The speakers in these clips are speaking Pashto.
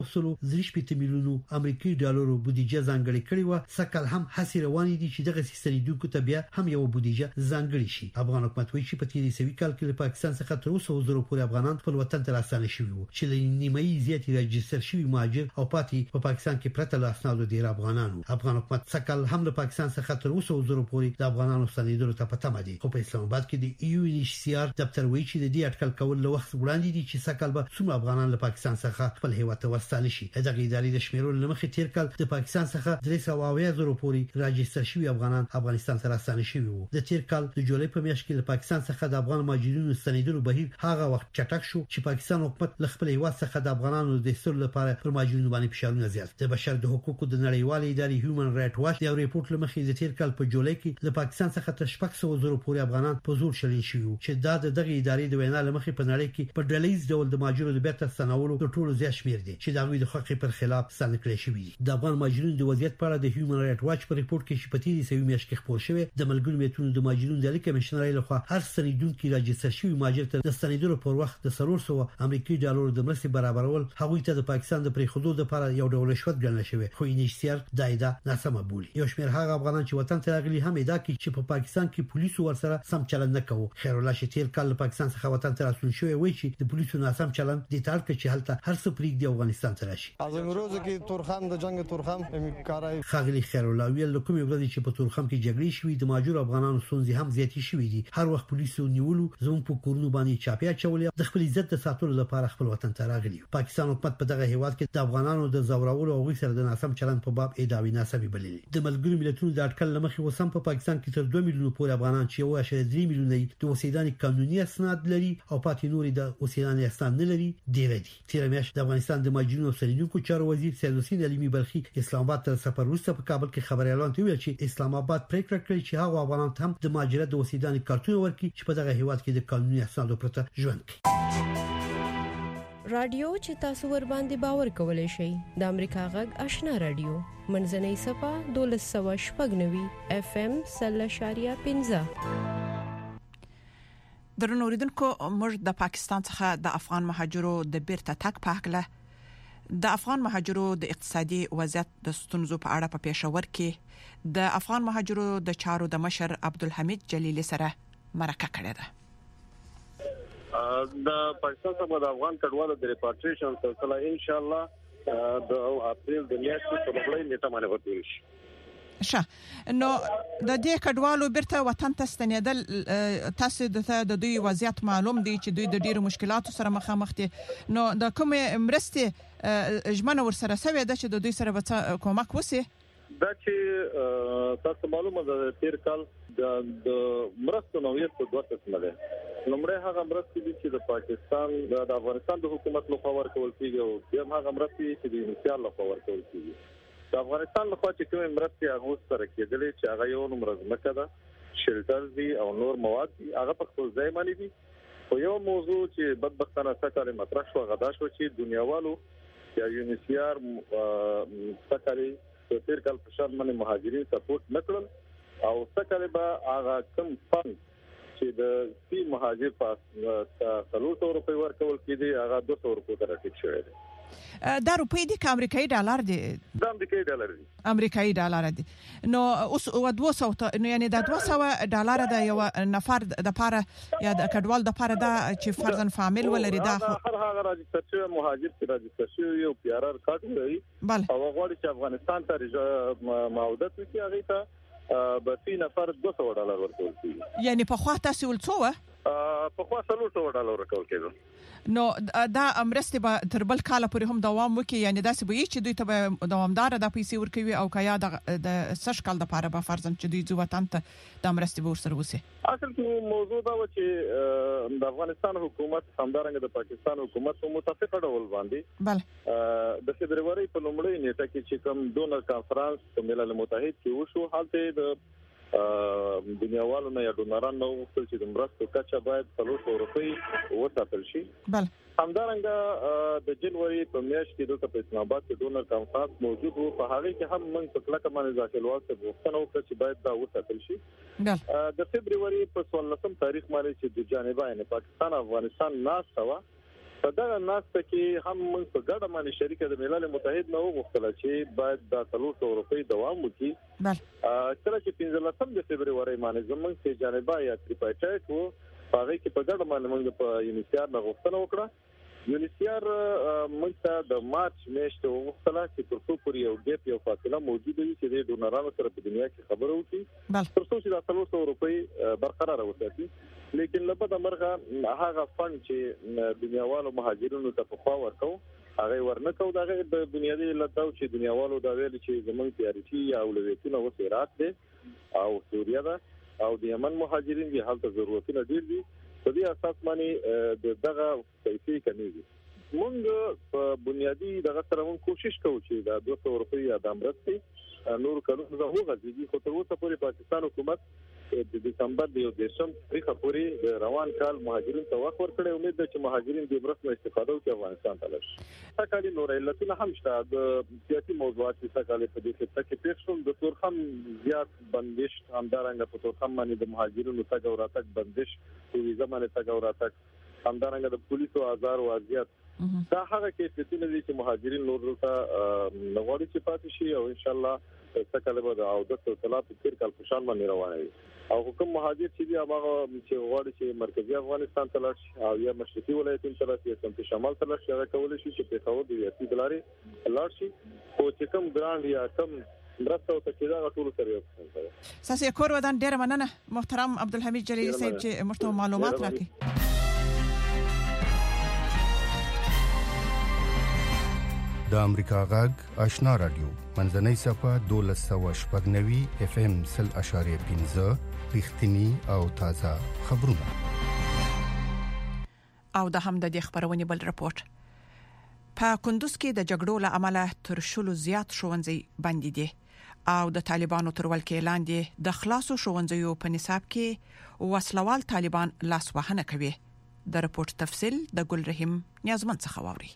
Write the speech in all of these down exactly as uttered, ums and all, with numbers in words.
سلو زیشپېته میلیونو امریکایي ډالرو بودیجه ځانګړې کړې و. سکل هم هڅې روانې دي چې دغه سیستریدونکو ته بیا هم یو بودیجه ځانګړې شي. افغان حکومت وایي چې په تیرې سوي کال کې له پاکستان څخه تر اوسه زرو پورې افغانان خپل وطن ته راستانه شوي وو چې له نیمایي زیاتې راجستر شوي مهاجر او پاتې په پا پاکستان کې پرته له اسنادو ډیر افغانانو. افغان حکومت سکل هم له پاکستان څخه تر اوسه زرو پورې د افغانانو ستنېدلو ته پته مدي. خو په اسلام آباد کې د ایو ان ایچ سی آر دفتر وایي چې د دې اټکل کول له وخت وړاندې دي چې سکل به څومره افغانان له پاکستان څخه خپل هیواد ته ورستانه شي. دغه ادارې د شمیرو لمخې تیر کال د پاکستان څخه درې سوه اویا زره پورې راجستر شوي افغانان افغانستان ته راستانه شوي وو. د تیر کال د جولای په میاشت کې له پاکستان څخه د افغان مهاجرینو ستنېدلو بهیر هغه وخت چټک شو چې پاکستان حکومت له خپل هیواد څخه د افغانانو د ایستلو لپاره پر مهاجرینو باندې فشارونه زیات. د بشر د حقوقو د نړیوالې ادارې هیومن رائټ واچ یو ریپورت لمخې د تیر کال په جولای کې له پاکستان څخه تر شپږ سوه زره پورې افغانان په زور شړل شوي وو چې دا د دغه ادارې د وینا لمخې په نړۍ کې په ډلهیز ډول د مهاجرو د بیرته ستنولو د ټولو زیات شمیر دي چې د هغوی د حقوقو پر خلاف ستنه کړی شوی دي. د افغان مهاجرینو د وضعیت په اړه د هیومن رائټ واچ په ریپورت کې چې په تیرې سوي میاشت کې خپور شوی د ملګرو ملتونو د مهاجرینو د اړیکې کمشنرۍ لخوا هر ستنېدونکي راجستر شوی مهاجر ته د ستنېدلو پر وخت د سلور سوه امریکایي ډالرو د مرستې برابرول هغوی ته د پاکستان د پریښودو لپاره یو ډول رشوت ګڼل شوی. خو ان ایچ سی آر دا ادعا ناسمه بولي. یو شمېر هغه افغانان چې وطن ته راغلي هم ادعا کوي چې په پا پاکستان کې پولیسو ورسره سم چلند نه کوي. خیر الله چې تیر کال له پاکستان څخه وطن ته راستون شوی وایي چې د پولیسو ناسم چلند د تاړ کې چې هلته هر څه پریږدي افغانستان ته راشي. از امروز کې تورخم د جنگ تورخم کارای خاغلی خیر الله ویل کومې ورځې چې په تورخم کې جګړې شوې د مهاجر افغانانو ستونزې هم زیاتې شوې دي. هر وخت پولیسو نیولو زموږ په کورونو باندې چاپیا چولې د خپل عزت د ساتلو لپاره خپل وطن ته راغلي. پاکستان حکومت په دغه هیواد کې د افغانانو د زورولو او غوښتنې سره د ناسم چلند په باب ادعاوې ناسمې بللې. د ملګرو ملتونو د اټکل لمخې وسم په پاکستان کې تر دوه میلیونه پورې افغانان چې یو اعشاریه درې میلیونه د اوسیدنې قانوني اسناد لري او پاتې نورې د اوسیدنې اسناد نه لري ډیر دي. تیر میاشت د افغانستان د مهاجرینو او ستنېدونکو چارو وزیر سید حسین علي بلخي اسلام آباد ته سفر وروسته په کابل کې خبري اعلان ویل چې اسلام آباد پریکړه کړې چې هغه افغانان هم د مهاجرت د اوسیدنې کارتونه ورکړي چې په دغه هیواد کې د قانوني اسنادو پرته ژوند کوي. رادیو چې تاسو ور باندې باور کولای شئ د امریکا غږ آشنا رادیو منځنۍ صفه دولس سوه شپږ نوي اف ام سل شاریه پنځه. درنو اوریدونکو موږ د پاکستان څخه د افغان مهاجرو د بیرته تګ په اړه د افغان مهاجرو د اقتصادي وضعیت د ستونزو په اړه په پېښور کې د افغان مهاجرو د چارو د مشر عبدالحمید جلیلی سره مرکه کړې ده. د پاکستان څخه د افغان کډوالو د ریپاټریشن سلسله ان شاء الله د اپریل د میاشتې په لومړۍ نیټه باندې ورتېږي. ښه نو د دې کډوالو بیرته وطن ته ستنېدل تاسو د دوی وضعیت معلوم دی چې دوی د ډیرو مشکلاتو سره مخامخ دي. نو د کومې مرستې ژمنه ورسره سوې ده چې د دوی سره به کومک وشي؟ دا چې تاسو معلومه ده تیر کال د مرستو نوعیت په دوه قسمه ده. لومړی هغه مرستې دي چې د پاکستان د افغانستان د حکومت لخوا ورکول کیږي او بیا هغه مرستې چې د انسیال لخوا ورکول کیږي. د افغانستان لخوا چې کومې مرستې هغه سره کېدلې چې هغه یو نمبر ځمکه ده، شلټر دي او نور مواد دي، هغه په خپل ځای باندې دي. خو یو موضوع چې بدبختانه سکه مطرح شو هغه دا شو چې دنیاوالو یا یونیسیار سکه تیر کال په شان باندې مهاجرین سپورټ نکړل او سکه به هغه کم فند چې د سی مهاجر په څلور سوه روپۍ ورکول کېدي هغه دوه سوه روپۍ ته راټیټ شوی دی. دا روپۍ دي که امریکایي ډالر دي؟ دا امریکایي ډالر دي. امریکایي ډالر دي. نو اوس دوه سوه نو یعنی دا دوه سوه ډالر د یو نفر د پاره یا د کډوال د پاره دا چې فرضاً فامیل ولري دا هر هغه راځي چې مهاجر چې راځي چې یو پیارر کارت لري او غواړي چې افغانستان ته معودت وکړي هغه ته به سی نفر دوه سوه ډالر ورکول کیږي. یعنی په خوا تاسو ول څو په خوا څلور سوه ډالر ورکول کېږي. نو دا امرسته به تر بل کال پورې هم دوام وکړي، یعنی داسې به چې دوی ته دوامدار د پیسې ورکوي او کیا د سش کال د پاره به فرضاً چې دوی ځو وطن ته د امرسته به ورسره وسی. اصل کې موضوع دا و چې د افغانستان حکومت همدارنګه د پاکستان حکومت په متفق ډول باندې بل د فبرवरी په لومړۍ نیټه کې چې کوم ډونر کانفرنس په ملل متحد کې وشو، حالته د دنیاوالو نه یا ډونرانو نو وکړل چې د مرستو کچه باید څلور سوه روپۍ وساتل شي. بل همدارنګه د جنوري په میاشت کې د اسلام آباد کې ډونر کانفرنس موجود وو، په هغه کې هم موږ په کلکه باندې ځکه لواسته غوښتنه وکړه چې باید دا وساتل شي. د فبرवरी په څوارلسم تاریخ باندې چې د جانبه یعنی پاکستان افغانستان ناس سوا په دا ناسته کې هم موږ په ګډه باندې شریک د ملل متحد نو وغوښتل چې باید د څلور سوه روپۍ دوام وکړي. کله چې پنځلسم د فبرवरी باندې زموږ چې جانبا یا تریپایټایټ وو هغه کې په ګډه باندې موږ په یونیسیار نه غوښتنه وکړه. یونیسیار موږ ته د مارچ میاشتې وغوښتل چې تر څو پورې یو ګیپ یو فاصله موجوده وي چې د ډونرانو سره په دنیا کې خبرو وکړي تر څو چې د څلور سوه روپۍ برقرار وساتي. لیکن لبد مرغه هغه فند چې دنیاوالو مهاجرینو ته په خوا ورکو هغه ورنکو دغه د بنیادی لټاو چې دنیاوالو دا ویل چې زمونږ تیاریتي یا اولویتونه وسیرات دي او سوریه ده او د یمن مهاجرین دي حالت ضرورتونه ډیر دي. په دې اساس باندې د دغه پیسې کمیږي. موږ په بنیادی دغه سره موږ کوشش کوو چې دا دوه سوه روپۍ یا د امرستي نور کلونه زه وغځيږي خو تر اوسه پورې پاکستان حکومت د دسمبر د یو دیشم تاریخ پورې د روان کال مهاجرین ته وخت ورکړی. امید ده چې مهاجرین د برسمه استفاده وکړي افغانستان ته لاړ شي. تکالي نور علتونه هم شته د سیاسي موضوعات چې تکالي په دې کې تکي پیښ شول د تورخم زیات بندش همدارنګه په تورخم باندې د مهاجرینو تګ او راتګ بندش په ویزه باندې تګ او راتګ همدارنګه د پولیسو آزار او اذیت دا هغه کیفیتونه دي چې مهاجرین نور ته نغواړي چې پاتې شي او ان شاء الله څکله به د عودت او طلب تیر کال په شان باندې روانه وي. او حکومت مهاجر چې دی هغه چې غواړي چې مرکزی افغانستان ته لاړ شي او یا مشرقي ولایتونو ته لاړ شي یا سمت شمال ته لاړ شي هغه کولای شي چې په خاور دی یا تلاري لاړ شي او چې کوم ګراند یا کوم مرسته او تکیدا ټول سره یو څه. ساسي کور ودان ډیر مننه محترم عبدالحمید جلیلی صاحب چې مشته معلومات راکړي. د امریکا غږ آشنا رادیو منځنۍ صفه دولس سوه شپږ نوي اف ام سل اشاریه پنځه رښتینی او تازه خبرونه. او د هم د خبرونې بل رپورت په کندوز کې د جګړو له امله تر شلو زیات ښوونځي بند دي او د طالبانو تر ولکې لاندې د خلاصو ښوونځیو په نصاب کې وسلوال طالبان لاس وهنه کوي. د رپورت تفصیل د ګل رحیم نیازمن څخه واوري.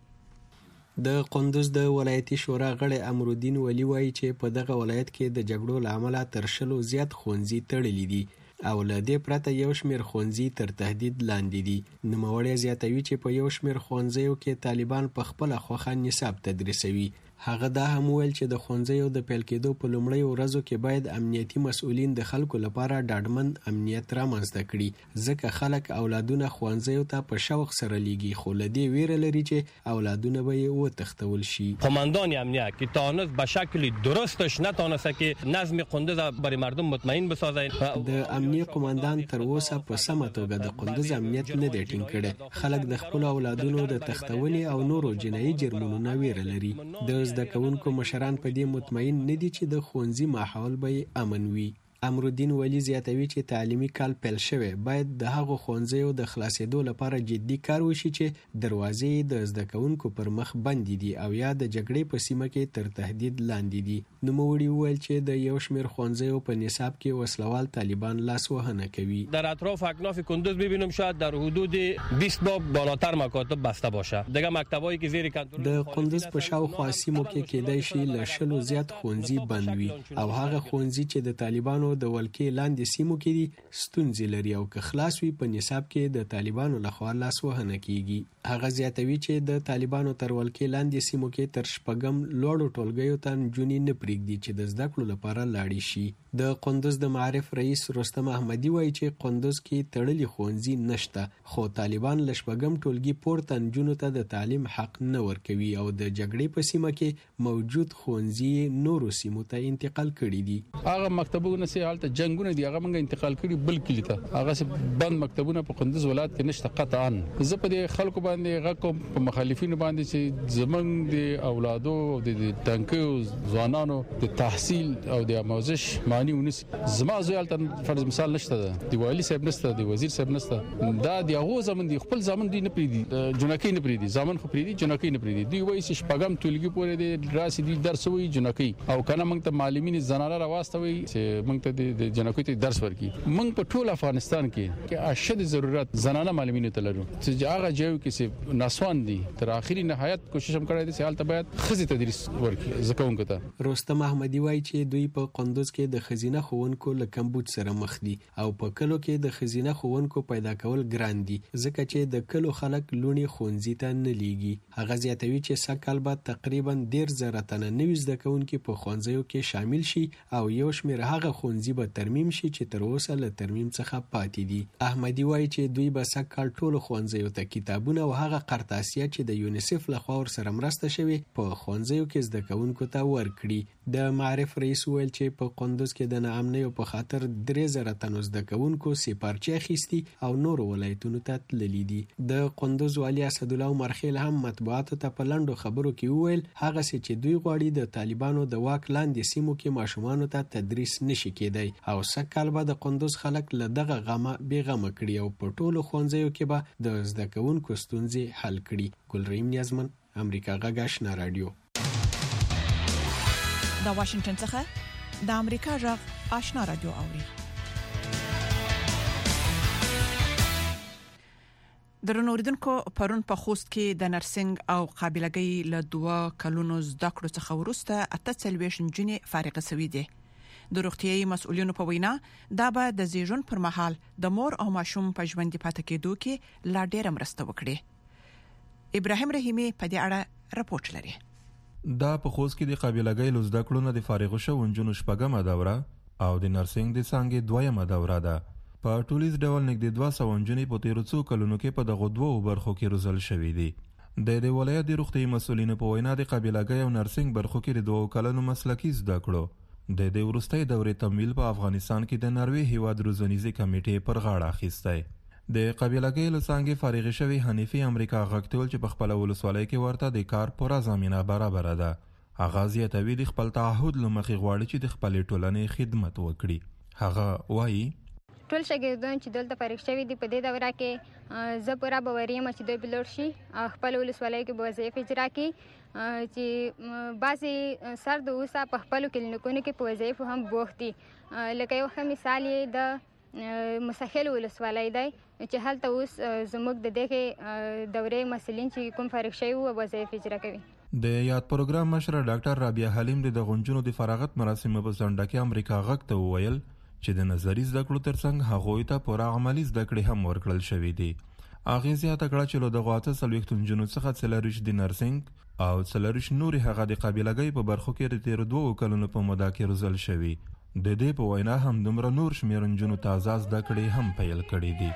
د قندوز د ولایتي شورا غړی امرالدین ولی وایي چې په دغه ولایت کې د جګړو له امله تر شلو زیات ښوونځي تړلي دي او له دې پرته یو شمېر ښوونځي تر تهدید لاندې دي. نوموړی زیاتوي چې په یو شمېر ښوونځیو کې طالبان په خپله خوښه نصاب تدریسوي. هغه دا هم ویل چې د ښوونځیو د پیل کېدو په لومړۍ ورځو کې باید امنیتي مسؤلین د خلکو لپاره ډاډمن امنیت رامنځته کړي ځکه خلک اولادونه ښوونځیو ته په شوق سره لیږي خو له دې ویره لري چې اولادونه به یې وتښتول شي. قماندان امنیت که تانست به شکل درستش نتانسته که نظم قندوز برای مردم مطمئن بسازه. د امنیه قماندان تر اوسه په سمه توګه د قندوز امنیت نه دی ټینګ کړی. خلک د خپل اولادونو د تښتولې او نورو جنایي جرمونو نه ویره لري. د زده کوونکو مشران په دې مطمئن نه دي چې د ښوونځي ماحول به امن وي. امرالدین ولی زیاتوي چې تعلیمي کال پیل شوی باید د هغو ښوونځیو د خلاصېدو لپاره جدي کار وشي چې دروازې د زده کوونکو پر مخ بندې دي او یا د جګړې په سیمه کې تر تهدید لاندې دي. نوموړي وویل چې د یو شمېر ښوونځیو په نصاب کې وسلوال طالبان لاس وهنه کوي. در اطراف اکناف کندوز ببینم شاید در حدود بیست باب بالاتر مکاتب بسته باشه. دیگه مکتبایی که زیر کنترل د قندوز په شاوخوا سیمو کې کېدای شي له شلو زیات ښوونځي بند وي او هغه ښوونځي چې د طالبانو د ولکې لاندې سیمو کې دي ستونزې لري او که خلاص وي په نصاب کې د طالبانو لخوا لاس وهنه کیږي. هغه زیاتوي چې د طالبانو تر ولکې لاندې سیمو کې تر شپږم لوړو ټولګیو ته نجونې نه پرېږدي چې د زده کړو لپاره لاړې شي. د قندوز د معارف رئیس رستم احمدي وایي چې قندوز کې تړلي ښوونځي نشته خو طالبان له شپږم ټولګي پورته نجونو ته د تعلیم حق نه ورکوي او د جګړې په سیمه کې موجود ښوونځي نورو سیمو ته انتقال کړي دي. هغه مکتبونه چې حالت جنگونه دي هغه موږ انتقال کړي بل کلی ته هغه سه بند مکتبونه په قندوز ولایت کې نشته قطعا. زه په دې خلکو باندې غوښم په مخالفینو باندې چې زمنګ د اولادو او د ټانکو ځوانانو د تحصیل او د آموزش معنی ونس زما زویالته فرض مثال نشته ده دی والی صاحب نشته دی وزیر صاحب نشته دا دی هغه زمن دی خپل زمن دی نه پریدي جنکی نه پریدي زمن خو پریدي جنکی نه پریدي دی وایي چې شپږم ټولګي پورې دی راسي دی درس وي جنکی او کنه موږ ته معلمین زنانه راوستوي چې موږ ته د جنکو ته درس ورکي موږ په ټول افغانستان کې کې اشد ضرورت زنانه معلمینو ته لرو چې هغه جو کې چې ناسوان دي تر اخري نهایت کوشش هم کړی دي چې حالت باید خزي تدریس ورکي زکونکو ته رستم احمدي وایي چې دوی په قندوز کې د خزینه خوونکو لکمبود سره مخ دي او په کلو کې د خزینه خوونکو پیدا کول ګران دي ځکه چې د کلو خلک لونی خونځي ته نه لیږي هغه زیاتوي چې سکهال به تقریبا ډیر زره تنه نوي زده کوونکي په ښوونځیو کې شامل شي او یو شمېر هغه ښوونځي به ترمیم شي چې تر اوسه له ترمیم څخه پاتې دي. احمدي وایي چې دوی به سکهال ټولو ښوونځیو ته کتابونه او هغه قرطاسیه چې د یونیسف لخوا ورسره مرسته شوې په ښوونځیو کې زده کوونکو ته ورکړي. د معرف رئیس ویل چې په قندوز کې د ناامنیو په خاطر درې زره تنو زده کوونکو سپارچې اخیستي او نور ولایتونو ته تللي دي. د قندوز والي اسدالله عمر خیل هم مطبوعاتو ته په لنډو خبرو کې وویل هغه څه چې دوی غواړي د طالبانو د واک لاندې سیمو کې ماشومانو ته تدریس نشي کېدای او سکهال به د قندوز خلک له دغه غمه بې غمه کړي او په ټولو ښوونځیو کې به د زده کوونکو ستونزې حل کړي. ګلریم نیازمن، امریکا غږ آشنا رادیو. د واشنگټن څخه د امریکا غږ آشنا رادیو اوري. درنو اوریدونکو پرون په خوست کې د نرسنګ او قابلګۍ له دوه کلونو زده کړو څخه وروسته اته څلوېښت نجونې فارغه شوې دي. د روغتيایي مسؤلینو په وینا دا به د زیږون پر مهال د مور او ماشوم په ژوند پاتې کېدو کې لا ډېر مرسته وکړي. ابراهیم رحیمي په دې اړه راپورټ لري. دا په خوست کې د قابلګۍ له زده کړو نه د فارغ شوو نجونو شپږمه دوره او د نرسنګ د څانګې دویمه دوره ده. په ټولیز ډول نږدې دوه سوه نجونې په تیرو څو کلونو کې په دغو دوو برخو کې روزل شوي دي. د دې ولایت د روغتیایي مسؤلینو په وینا د قابلګۍ او نرسنګ برخو کې د دوه کلونو مسلکي زده کړو د دې وروستۍ دورې تمویل په افغانستان کې د نروې هیواد روزنیزې کمیټې پر غاړه اخیستی. د قابلګۍ له څانګې فارغې شوې حنیفي امریکا غږ ته ویل چې په خپله ولسوالۍ کې ورته د کار پوره زمینه برابره ده. هغه زیاتوي د خپل تعهد له مخې غواړي چې د خپلې ټولنې خدمت وکړي. هغه وایي ټول شاګردان چې دلته فارغ شوي دي په دې دوره کې زه پوره باوري یم چې دوی به لوړ شي خپل ولسوالۍ کې به وظایف اجرا کړي چې بعضې سر د اوسه په خپلو کلینیکونو کې په وظایفو هم بوخت دي. لکه یو ښه مثال یې د مسخیل ولسوالۍ دی چې هلته اوس زموږ د دغې دورې مسؤلین چې کوم فارغ شوي وو وظایف اجرا کوي. د یاد پروګرام مشره ډاکټر رابعه حلیم د دغو نجونو د فراغت مراسمو په ځنډه کې امریکا غږ ته وویل چې د نظري زده کړو ترڅنګ هغوی ته پوره عملي زده کړې هم ورکړل شوې دي. هغې زیاته کړه چې له دغو اته څلوېښتو نجونو څخه څلرویشت د نرسنګ او څلرویشت نورې هغه د قابلګۍ په برخو کې د تیرو دوو کلونو په موده کې روزل شوي. د دې په وینا همدومره نور شمېر نجونو تازه زده کړې هم پیل کړي دي.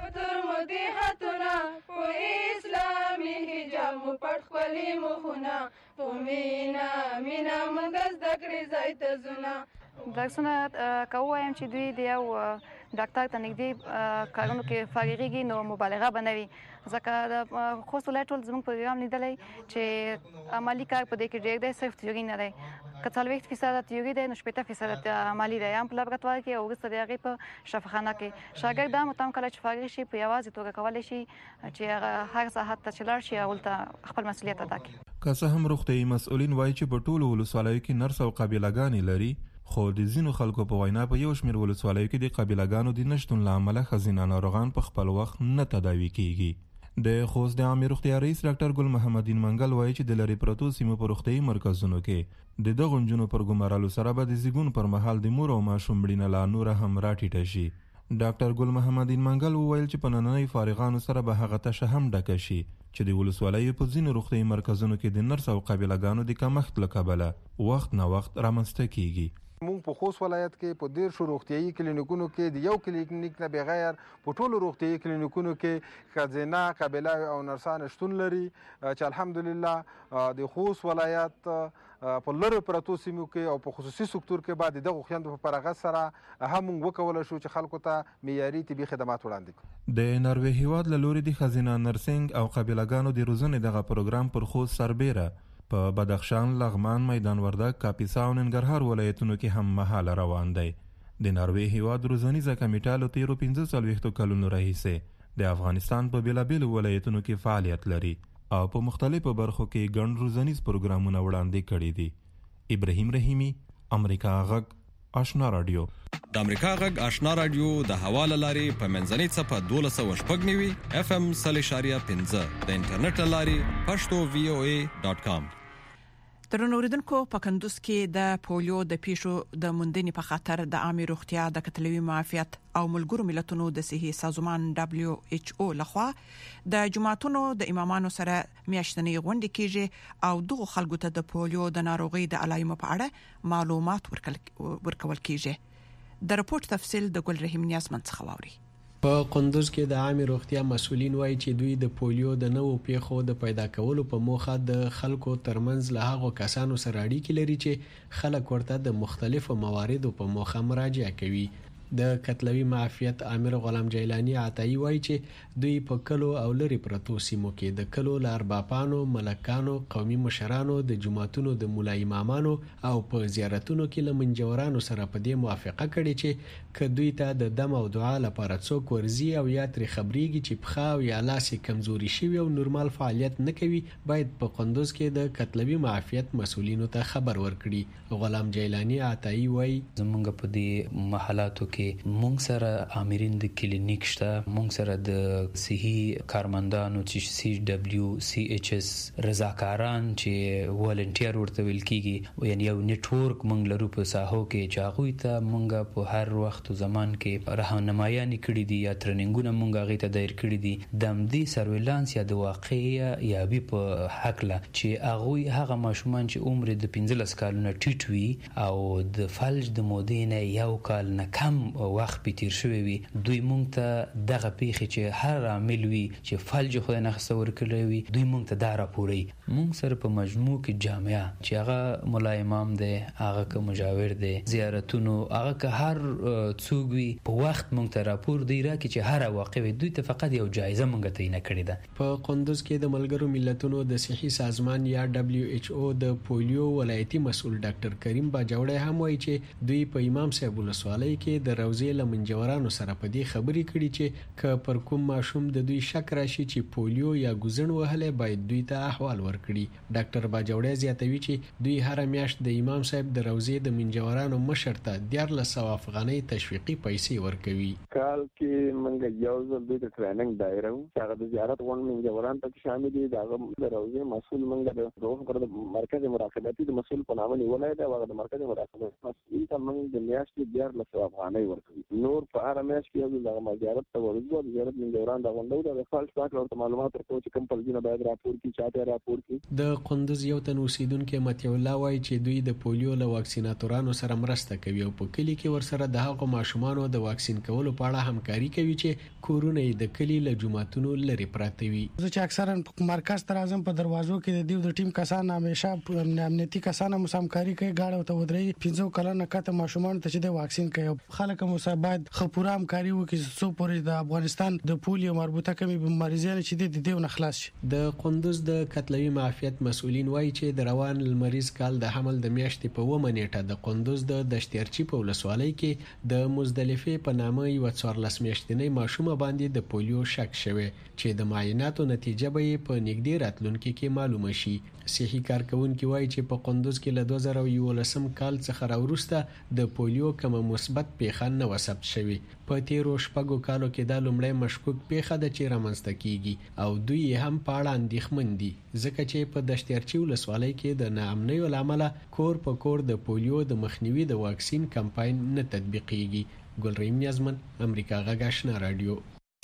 درسونه که ووایم چې دوی د یو ډاکټر ته نږدې کارونو کې فارغېږي نو مبالغه به نه وي ځکه د خوست ولایت ټول زموږ پروګرام لیدلی چې عملي کار په دې کې ډېر دی صرف تیوري نه دی. که څلوېښت فیصده تیوري دی نو شپېته فیصده عملي دی هم په لابراتوار کې او وروسته د هغې په شفاخانه کې. شاګرد دا متام کله چې فارغ شي په یوازې توګه کولی شي چې هغه هر ساحت ته چې لاړ شي او هلته خپل مسؤلیت ادا کړي. که څه هم روغتیایي مسؤلین وایي چې په ټولو ولسوالیو کې نرس او قابلګانې لري خو د ځینو خلکو په وینا په یو شمېر ولسوالیو کې د قابلګانو د نشتون له امله ښځینه ناروغان په خپل وخت نه تداوي کیږي. د خوست د عامې روغتیا رئیس ډاکټر ګل محمدین منګل وایي چې د لرې پرتو سیمو په روغتیایي مرکزونو کې د دغو نجونو پر ګمارلو سره به د زیږون پر مهال د مور او ماشوم مړینه لا نوره هم راټیټه شي. ډاکټر ګل محمدین منګل وویل چې په نننۍ فارغانو سره به هغه تشه هم ډکه شي چې د ولسوالیو په ځینو روغتیایي مرکزونو کې د نرس او قابلګانو د کمښت له کبله وخت نه وخت رامنځته کیږي. مونږ په خوست ولایت کې په ډیر شو روغتیایي کلینیکونو کې د یو کلینیک نه بغیر په ټولو روغتیایي کلینیکونو کې ښځینه قابله او نرسان شتون لري چې الحمدلله د خوست ولایت په لرو پرتو سیمو کې او په خصوصي سکتور کې بعد دغه خويندو په فراغت سره هم موږ وکولای شو چې خلکو ته معیاري طبي خدمات وړاندې کړو. د نروې هیواد له لوري د ښځینه نرسنګ او قابلګانو د روزنې دغه پروګرام پر خوست سربیره په بدخشان، لغمان، میدان وردګ، کاپیسا او ننګرهار ولایتونو کې هم مهاله روان دی. د نروې هیواد روزنیزه کمیټه له تیرو پنځه څلوېښتو کلونو راهیسې د افغانستان په بېلابېلو ولایتونو کې فعالیت لري او په مختلفو برخو کې ګڼ روزنیز پروګرامونه وړاندې کړي دي. ابراهیم رحیمي، امریکا غږ، آشنا رادیو. د امریکا غږ آشنا رادیو د حواله لاري په منځنۍ صفه دولس سوه شپږ نوي اف ام صفر اشاریه پنځه د انټرنیټ لاري پښتو وی او ای ډاٹ کام. درنو اوریدونکو په کندوز کې د پولیو د پیښو د موندنې په خاطر د عامه روغتیا د کتلوي معافیت او ملګرو ملتونو د صحي سازمان دبليو ایچ او لخوا د جماعتونو د امامانو سره میاشتنۍ غونډه کیږي او دغه خلکو ته د پولیو د ناروغي د علایمو په اړه معلومات ورکول کیږي. د رپورت تفصیل د ګل رحیم نیازمن څخه واوري. په قندوز کې د عامه روغتیا مسؤلین وایي چې دوی د پولیو د نوو پیښو د پیدا کولو په موخه د خلکو ترمنځ له هغو کسانو سره اړیکې لري چې خلک ورته د مختلفو مواردو په موخه مراجعه کوي. د کتلوي معافیت امیر غلام جیلانی عطایی وایي چې دوی په کلو او لری پرتو سیمو کې د کلو لارباپانو، ملکانو، قومي مشرانو، د جماعتونو د مولا امامانو او په زیارتونو کې لمنجورانو سره په دې موافقه کړې چې ک دوی ته د دم او دعا لپاره څوک ورزي او یا تر خبريږي چې پخا او یا لاس کمزوري شي او نورمال فعالیت نه کوي، باید په قندوز کې د کتلوي معافیت مسؤلینو ته خبر ورکړي. غلام جیلانی عطایی وایي زمونږ په دې محلاتو کې مونږ سره امرین د کلینیک شته، مونږ سره د صحي کارمندانو چې سی ډبلیو سی ایچ اس رضاکاران چې والنټیر ورته ویل کیږي، یعنی یو نیټورک مونږ لرو په ساحو کې چې هغه ته مونږ په هر وخت زمان کې راهنمایي کړې دي یا ټریننګونه مونږ هغه ته دایر کړې دي د امدي سرویلانس یا د واقعي یا به په حق لا چې هغه هغه ماشومان چې عمر د پنځلس کالونو ټیټ وي او د فلج د مودینه یو کال نه کم وخت به تیر شوی وي، دوی مونږ ته دغه پیښه چې هر عامل وي چې فلج خو نه خسور کړی وي دوی مونږ ته دا راپوري. مونږ سره په مجموع کې جامعه چې هغه مولا امام دی، هغه که مجاور دی، زیارتونو هغه که هر څوک وي په وخت مونږ ته راپور دی راکې چې هر واقع وي دوی ته فقط یو جایزه مونږ ته نه کړی ده. په قندوز کې د ملګرو ملتونو د صحي سازمان یا دبليو ایچ او د پولیو ولایتي مسؤل ډاکټر کریم باجوړی هم وایي چې دوی په امام صاحب ولسوالۍ کې د روزي لمنجورانو سره په دې خبرې کړي چې ک پر کوم ماشوم د دوی شک راشي چې پولیو یا ګوزن وهله باید دوی ته احوال ورکړي. ډاکټر باجوړی زیاتوي چې دوی هر میاشت د امام صاحب د روزي د منجورانو مشر ته دیارلس سوه افغانۍ تشویقي پیسې ورکوي. کال کې منګ یو ځل د ټریننګ دایره و چې هغه د زیارت غون منجوران ته شامل دي. دا د روزي مسؤل منګ د روغ پر د مرکز مراقبتي د مسؤل په نامه نیولای دی، هغه د مرکز مراقبتي مسؤل ته منګ د میاشتې دیارلس سوه افغانۍ ورکوي. نور په هر میاشت کې یو د زیارت ته ورځو د زیارت منجوران دا غونډه د فالس پاک او معلومات ورکوي چې کوم پلجونه باید راپور کی چاته راپور کی. د قندوز یو تن اوسیدونکو متي الله وایي چې دوی د پولیو له واکسیناتورانو سره مرسته کوي او په کلی کې ورسره د هغو ماشومانو د واکسین کولو په اړه همکاري کوي چې کورونه د کلی له جماعتونو لري پراته وي. زه چې اکثرا مرکز تر اعظم په دروازو کې د دیو د ټیم کسان همیشه امنیتي کسان هم همکاري کوي، گاډه ته ودرې پنځو کلونو کته ماشومان ته چې د واکسین کوي. خلک مو باید خپوره همکاري وکړي څو پورې د افغانستان د پولیو مربوطه کمی بیماریزان چې د دیو نه خلاص شي. د قندوز د کتلوي معافیت مسؤلین وایي چې د روان المریض کال د حمل د میاشتې په اوومه نیټه د قندوز د دشتیرچی په ولسوالۍ کې د مزدلفه په نامه یو څوارلس میاشتنۍ ماشومه باندې د پولیو شک شوی چې د معایناتو نتیجه به په نږدې راتلونکي کې معلومه شي. صحي کارکونکي وایي چې په قندوز کې له دوه زره یولسم کال څخه راوروسته د پولیو کوم مثبت پیښه نه وثبت شوی. په تیرو شپږو کالو کې د لومړی مشکوک پیښه د چې رامنځته کیږي او دوی هم په اړه اندېښمن دي ځکه چې په دشتیرچی ولسوالۍ کې د ناامنۍ لامل کور په کور د پولیو د مخنیوي د واکسین کمپاین نه تطبیقیږي. ګل رحیم نیازمن، امریکا غږ آشنا رادیو.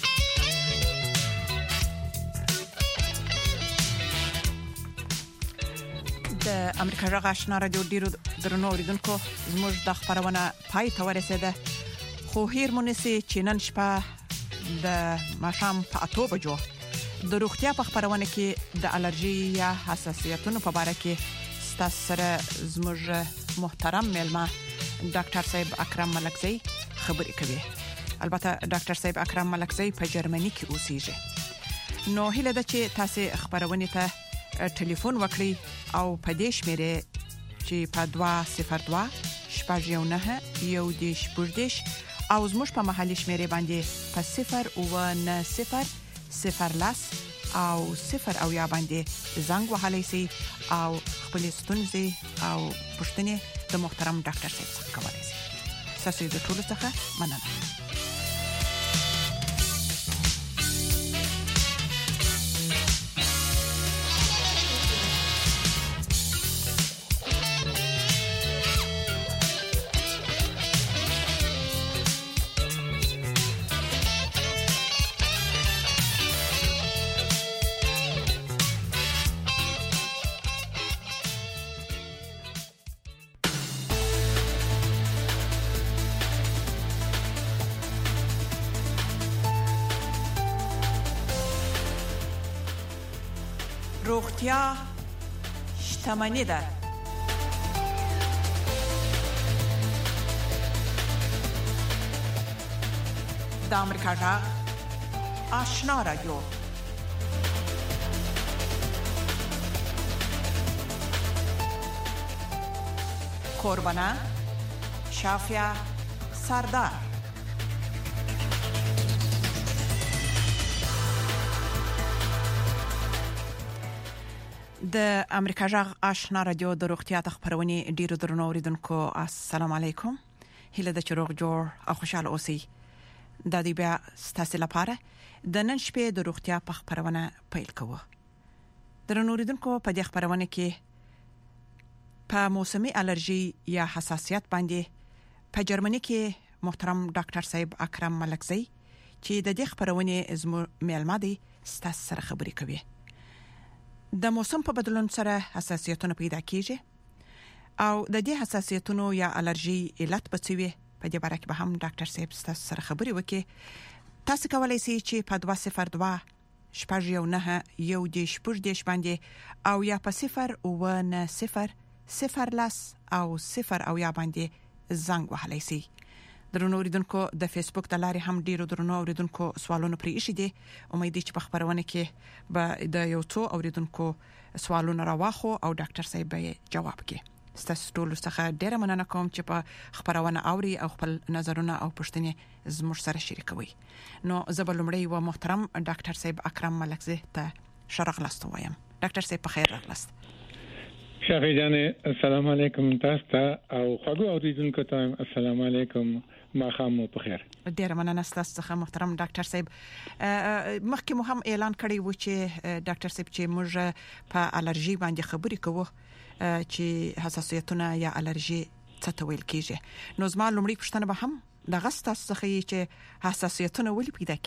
د امریکا غږ آشنا رادیو ډیرو درنو اوریدونکو زموږ د خبرونه پای ته ورسیده، خو هیر مونږ چې نن شپه د ماښام په اته بجو د روغتیا په خبرونه کې د الرجی یا حساسیتونو په اړه کې ستاسو سره زموږ محترم میلمه ډاکټر صاحب اکرم ملکزی خبرې کوي. البته ډاکټر صاحب اکرم ملکزی په جرمني کې اوسېږي. نو هیله ده چې تاسو خبرونه ته ټلیفون وکړئ او په دې شمیره چې په دوه صفر دوه شپږ یو نه یو دیش بوردش او زموږ په محلي شمیره باندې په صفر او نه صفر صفر لاس او صفر او یا باندې زنګ وهلی سي او خپل ستونزې او پوښتنې د محترم ډاکټر صاحب څخه کولای شئ. ستاسو د ټولو څخه مننه. روغتیا شتمنی ده. د امریکا غږ آشنا رادیو. قربانه شافیا سردار. د امریکا غږ آشنا رادیو د روغتیا د خبرونې ډیرو درنو اوریدونکو السلام علیکم. هله د چروغ جوړ او خوشاله اوسئ. د دې بیا ستاسو لپاره د نن شپې د روغتیا په خبرونه پیل کوو. درنو اوریدونکو په دې خبرونه کې په موسمي الرجی یا حساسیت باندې په جرمني کې محترم ډاکټر صاحب اکرم ملکزی چې د دې خبرونه زمو معلوماتي ستاسو سره خبرې کوي. د موسم په بدلون سره حساسیتونه پیدا کیږي او د دې حساسیتونو یا الرجی علت بچوي. په دې باره کې به هم ډاکټر صاحب ستاسو سره خبرې وکړي. تاسو کولای شئ چې په دوه صفر دوه شپږ یو نه یو د شپږ د شپاندې او یا په صفر او نه صفر صفر لاس او صفر او یا باندې زنګ وهلی شئ. درنو اوریدونکو د فیسبوک د لارې هم ډیرو درنو اوریدونکو سوالونه پرې ایښي دي. امید چې په خبرونه کې به د یو څو اوریدونکو سوالونه راواخو او ډاکټر صاحب به جواب کړي. ستاسو ټول څخه ډیره مننه کوم چې په خبرونه اوري او خپل نظرونه او پوښتنې زموږ سره شریکوي. نو زه به لومړی و محترم ډاکټر صاحب اکرم ملکزی ته شرغلست وایم. ډاکټر صاحب په خیر راغلاست. شافی جان السلام علیکم. تاسو ته او خواږه اوریدونکو ته السلام علیکم. ما خامو په خیر. ډیر مننه ستاسو څخه محترم ډاکټر صاحب. مخکې مو هم اعلان کړی و چې ډاکټر صاحب چې موږ په الرجی باندې خبرې کوو چې حساسیتونه یا الرجی څه ته ویل کیږي. نو زما لومړی پوښتنه به هم د غستاسو څخه چې حساسیتونه ولې پیدا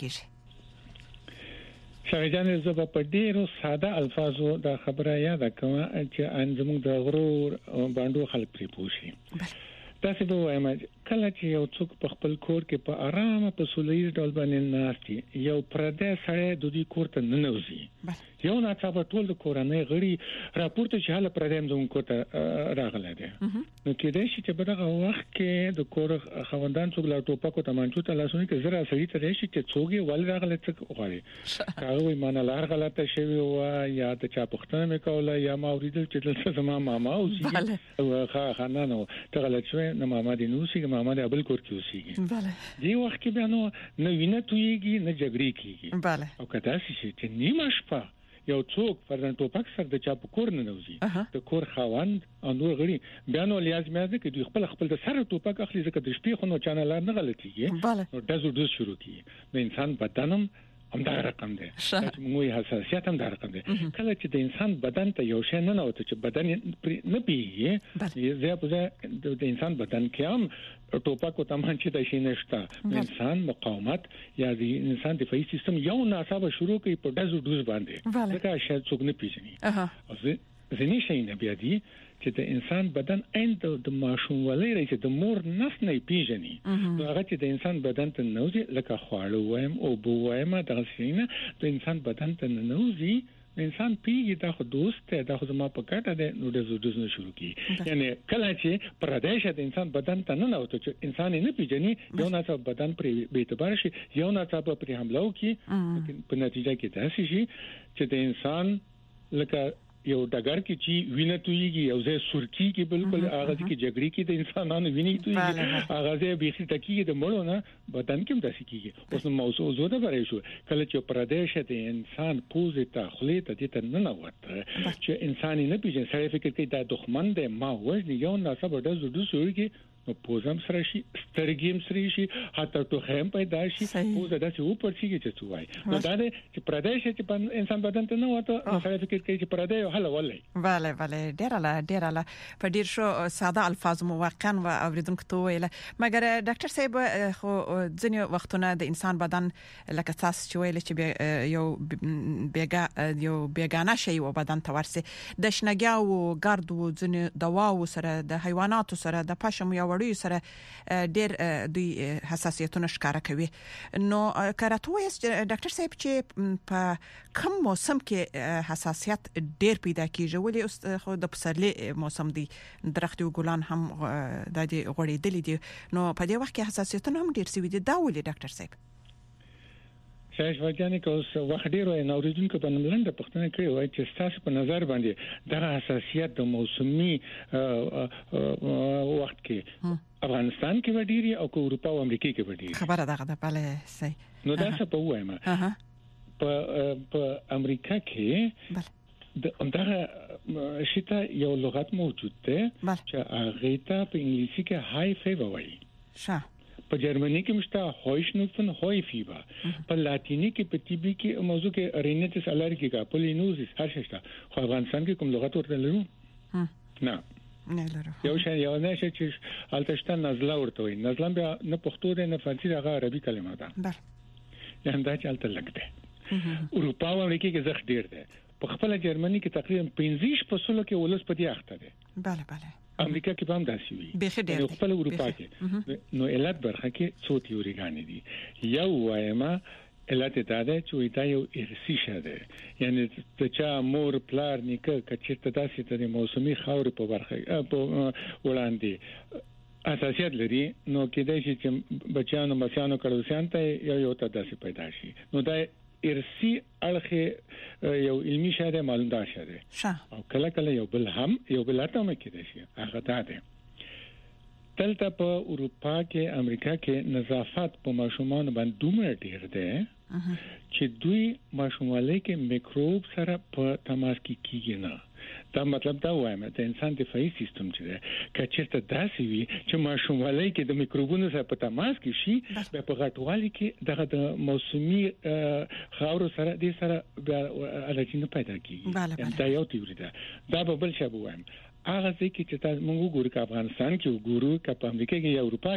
کیږي. شاګردان زه په ډیرو ساده الفاظو دا خبره یاد کوم چې ان زموږ د غرور باندې خلک پری پوښي. تاسو به وایم کله چې یو څوک په خپل کور کې په آرامه په سولې ډول باندې ناشتي یو پردې سره د دې کور ته ننوځي. یو ناڅاپه ټول د کورنۍ غړي راپورته چې حاله پردې هم زموږ ته راغله ده. نو کې دې چې په دغه وخت کې د کور خوندان څوک لا ټوپک او تمانچو ته لاسونه کې زرا سړي ته راشي چې څوګي ول راغله څه غواړي. هغه وي مانه لار غلطه شوی و یا د چا پښتنه مې کوله یا ما اوریدل چې دلته زما ماما اوسې او ښه خانانو ته غلط شوی نه ماما دې نو اوسې ماما دې ابل کور کې اوسېږي. بله دې وخت کې بیا نو نه وینه تویږي نه جګړې کیږي. بله او کدا چې نیمه شپه یو څوک پرځن ټوپک سره د چا په کور نه نوځي د کور خاوند او نور غړي بیا نو لازم دی چې دوی خپل خپل د سره ټوپک اخلي ځکه د شپې خو نو چانل نه غلطيږي. نو دزو دوز شروع کیږي. د انسان بدنم هم دا رقم دی چې موږ حساسیت هم دا رقم دی. کله چې د انسان بدن ته یو شی نه نوته چې بدن نه پیږي زه په د انسان بدن کې هم ټوپک او تمانچه د شي نشته. انسان مقاومت یا د انسان دفاعي سیستم یو ناڅاپه شروع کوي په دزو دوز باندې ځکه شاید څوک نه پیژني. او ځینې شي نه بیا دي چې د انسان بدن اند د ماشوم ولې راځي د مور نس نه پیژني. نو هغه چې د انسان بدن ته نوځي لکه خواړه وایم او بو وایم د غسینه د انسان بدن ته نوځي انسان پیږي دا خو دوست ته دا خو زما په کټه ده. نو د زوډز نه شروع کی یعنی کله چې پردیش د انسان بدن ته نه نوته چې انسان نه پیژني یو ناڅاپه بدن پر به اعتبار شي یو ناڅاپه پر حمله وکي په نتیجه کې تاسو شي چې د انسان لکه یو ډګر کې چې وینه تویږي او زه سورکی کې بالکل هغه کې جګړې کې د انسانانو وینې تویږي هغه زه به خې تکیږي د مړو نه بدن کې داسې کیږي. اوس موضوع زو ده برای شو کله چې پردیش د انسان پوزې ته خلې ته د ته نه وته چې انسان نه پیژن سره فکر کوي دا دښمن دی ما وژني یو ناڅاپه د زړه سورکی نو پوزم سره شي سترګیم سره شي حتی ټوخم پیدا شي پوزه داسې و پرسیږي چې څوای نو دا چې پردیش چې په انسان بدن ته نه وته سره فکر کوي چې پردیش حل ولې bale bale ډیر لا ډیر لا په ډیر شو ساده الفاظ مو واقعا و اوریدونکو ته ویل مګر ډاکټر صاحب خو ځینې وختونه د انسان بدن لکه تاسو چې ویل چې یو بیګا یو بیګانه شی و بدن ته ورسي د شنګیا او ګرد و ځینې دوا و سره د حیواناتو سره د پښم یا وړي سره ډیر د حساسیتونو ښکارا کوي نو کاراتوي ډاکټر صاحب چې په کوم موسم کې حساسیت ډیر پیدا کیږي ولې خو د پسرلي موسم دی درختي او ګلان هم د دې غوړېدلې دي نو په دې وخت کې حساسیتونه هم ډیر سوي دي دا ولې ډاکټر صاحب شایش وجانې کوس وخت ډیر وای نو اوریدونکو په نملنده پښتنه کوي وای چې تاسو په نظر باندې د حساسیت د موسمي وخت کې افغانستان کې وډيري او اروپا او امریکا کې وډيري خبره دغه د بله سي نو دا څه په وایم په په امریکا کې د همدغه شته یو لغت موجود ده چې هغه ته په انګلیسي کې هاي فیور وایي ښه په جرمني کې مشته هویشنوفن هوی فیبر په لاتینی کې په تیبي کې موضوع کې رینیټس الرجی کا پولینوزیس هر شته خو افغانستان کې کوم لغت ورته لرو نه نه لرو یو شی یو نه شي چې التشتن نزله ورته وي نزله بیا نه پښتو ده نه فارسی ده عربي کلمه ده بله یعنی دا چې الته لګده اروپا او امریکا کې زخ ډیر ده په خپل جرمني کې تقریبا پنځه په سلو کې ولس په دې اخته ده bale bale امریکا کې هم داسي وي نو خپل اروپا کې نو علت برخه کې څو تیوریګانې دي یو وایما علت دا ده چې دا یو ارثي شته یعنی د چا مور پلار نیکه کچته داسي ته موسمي خاور په برخه په وړاندې اساسیت لري نو کېدای شي چې بچانو مسانو کړوسیان ته یو یو ته داسي پیدا شي نو دا ارثي اړخه یو علمي شاده معلوم ده شه او کله کله یو بل هم یو بل اتمه کېدای شي هغه دا ده دلته په اروپا کې امریکا کې نظافت په ماشومان باندې دومره ډیر ده چې دوی ماشومانه کې میکروب سره په تماس کې کیږي نه دا مطلب دا وایم چې انسان دفاعي سیستم چې ده کچته داسي وي چې ماشومانه کې د میکروبونو سره په تماس کې شي په غټوالي کې دغه د موسمي خاور سره د سره الرجی نه پیدا کیږي دا یو تیوري ده دا به بل څه وایم هغه ځکه چې تاسو موږ ګورو چې افغانستان کې ګورو چې په امریکا کې یا اروپا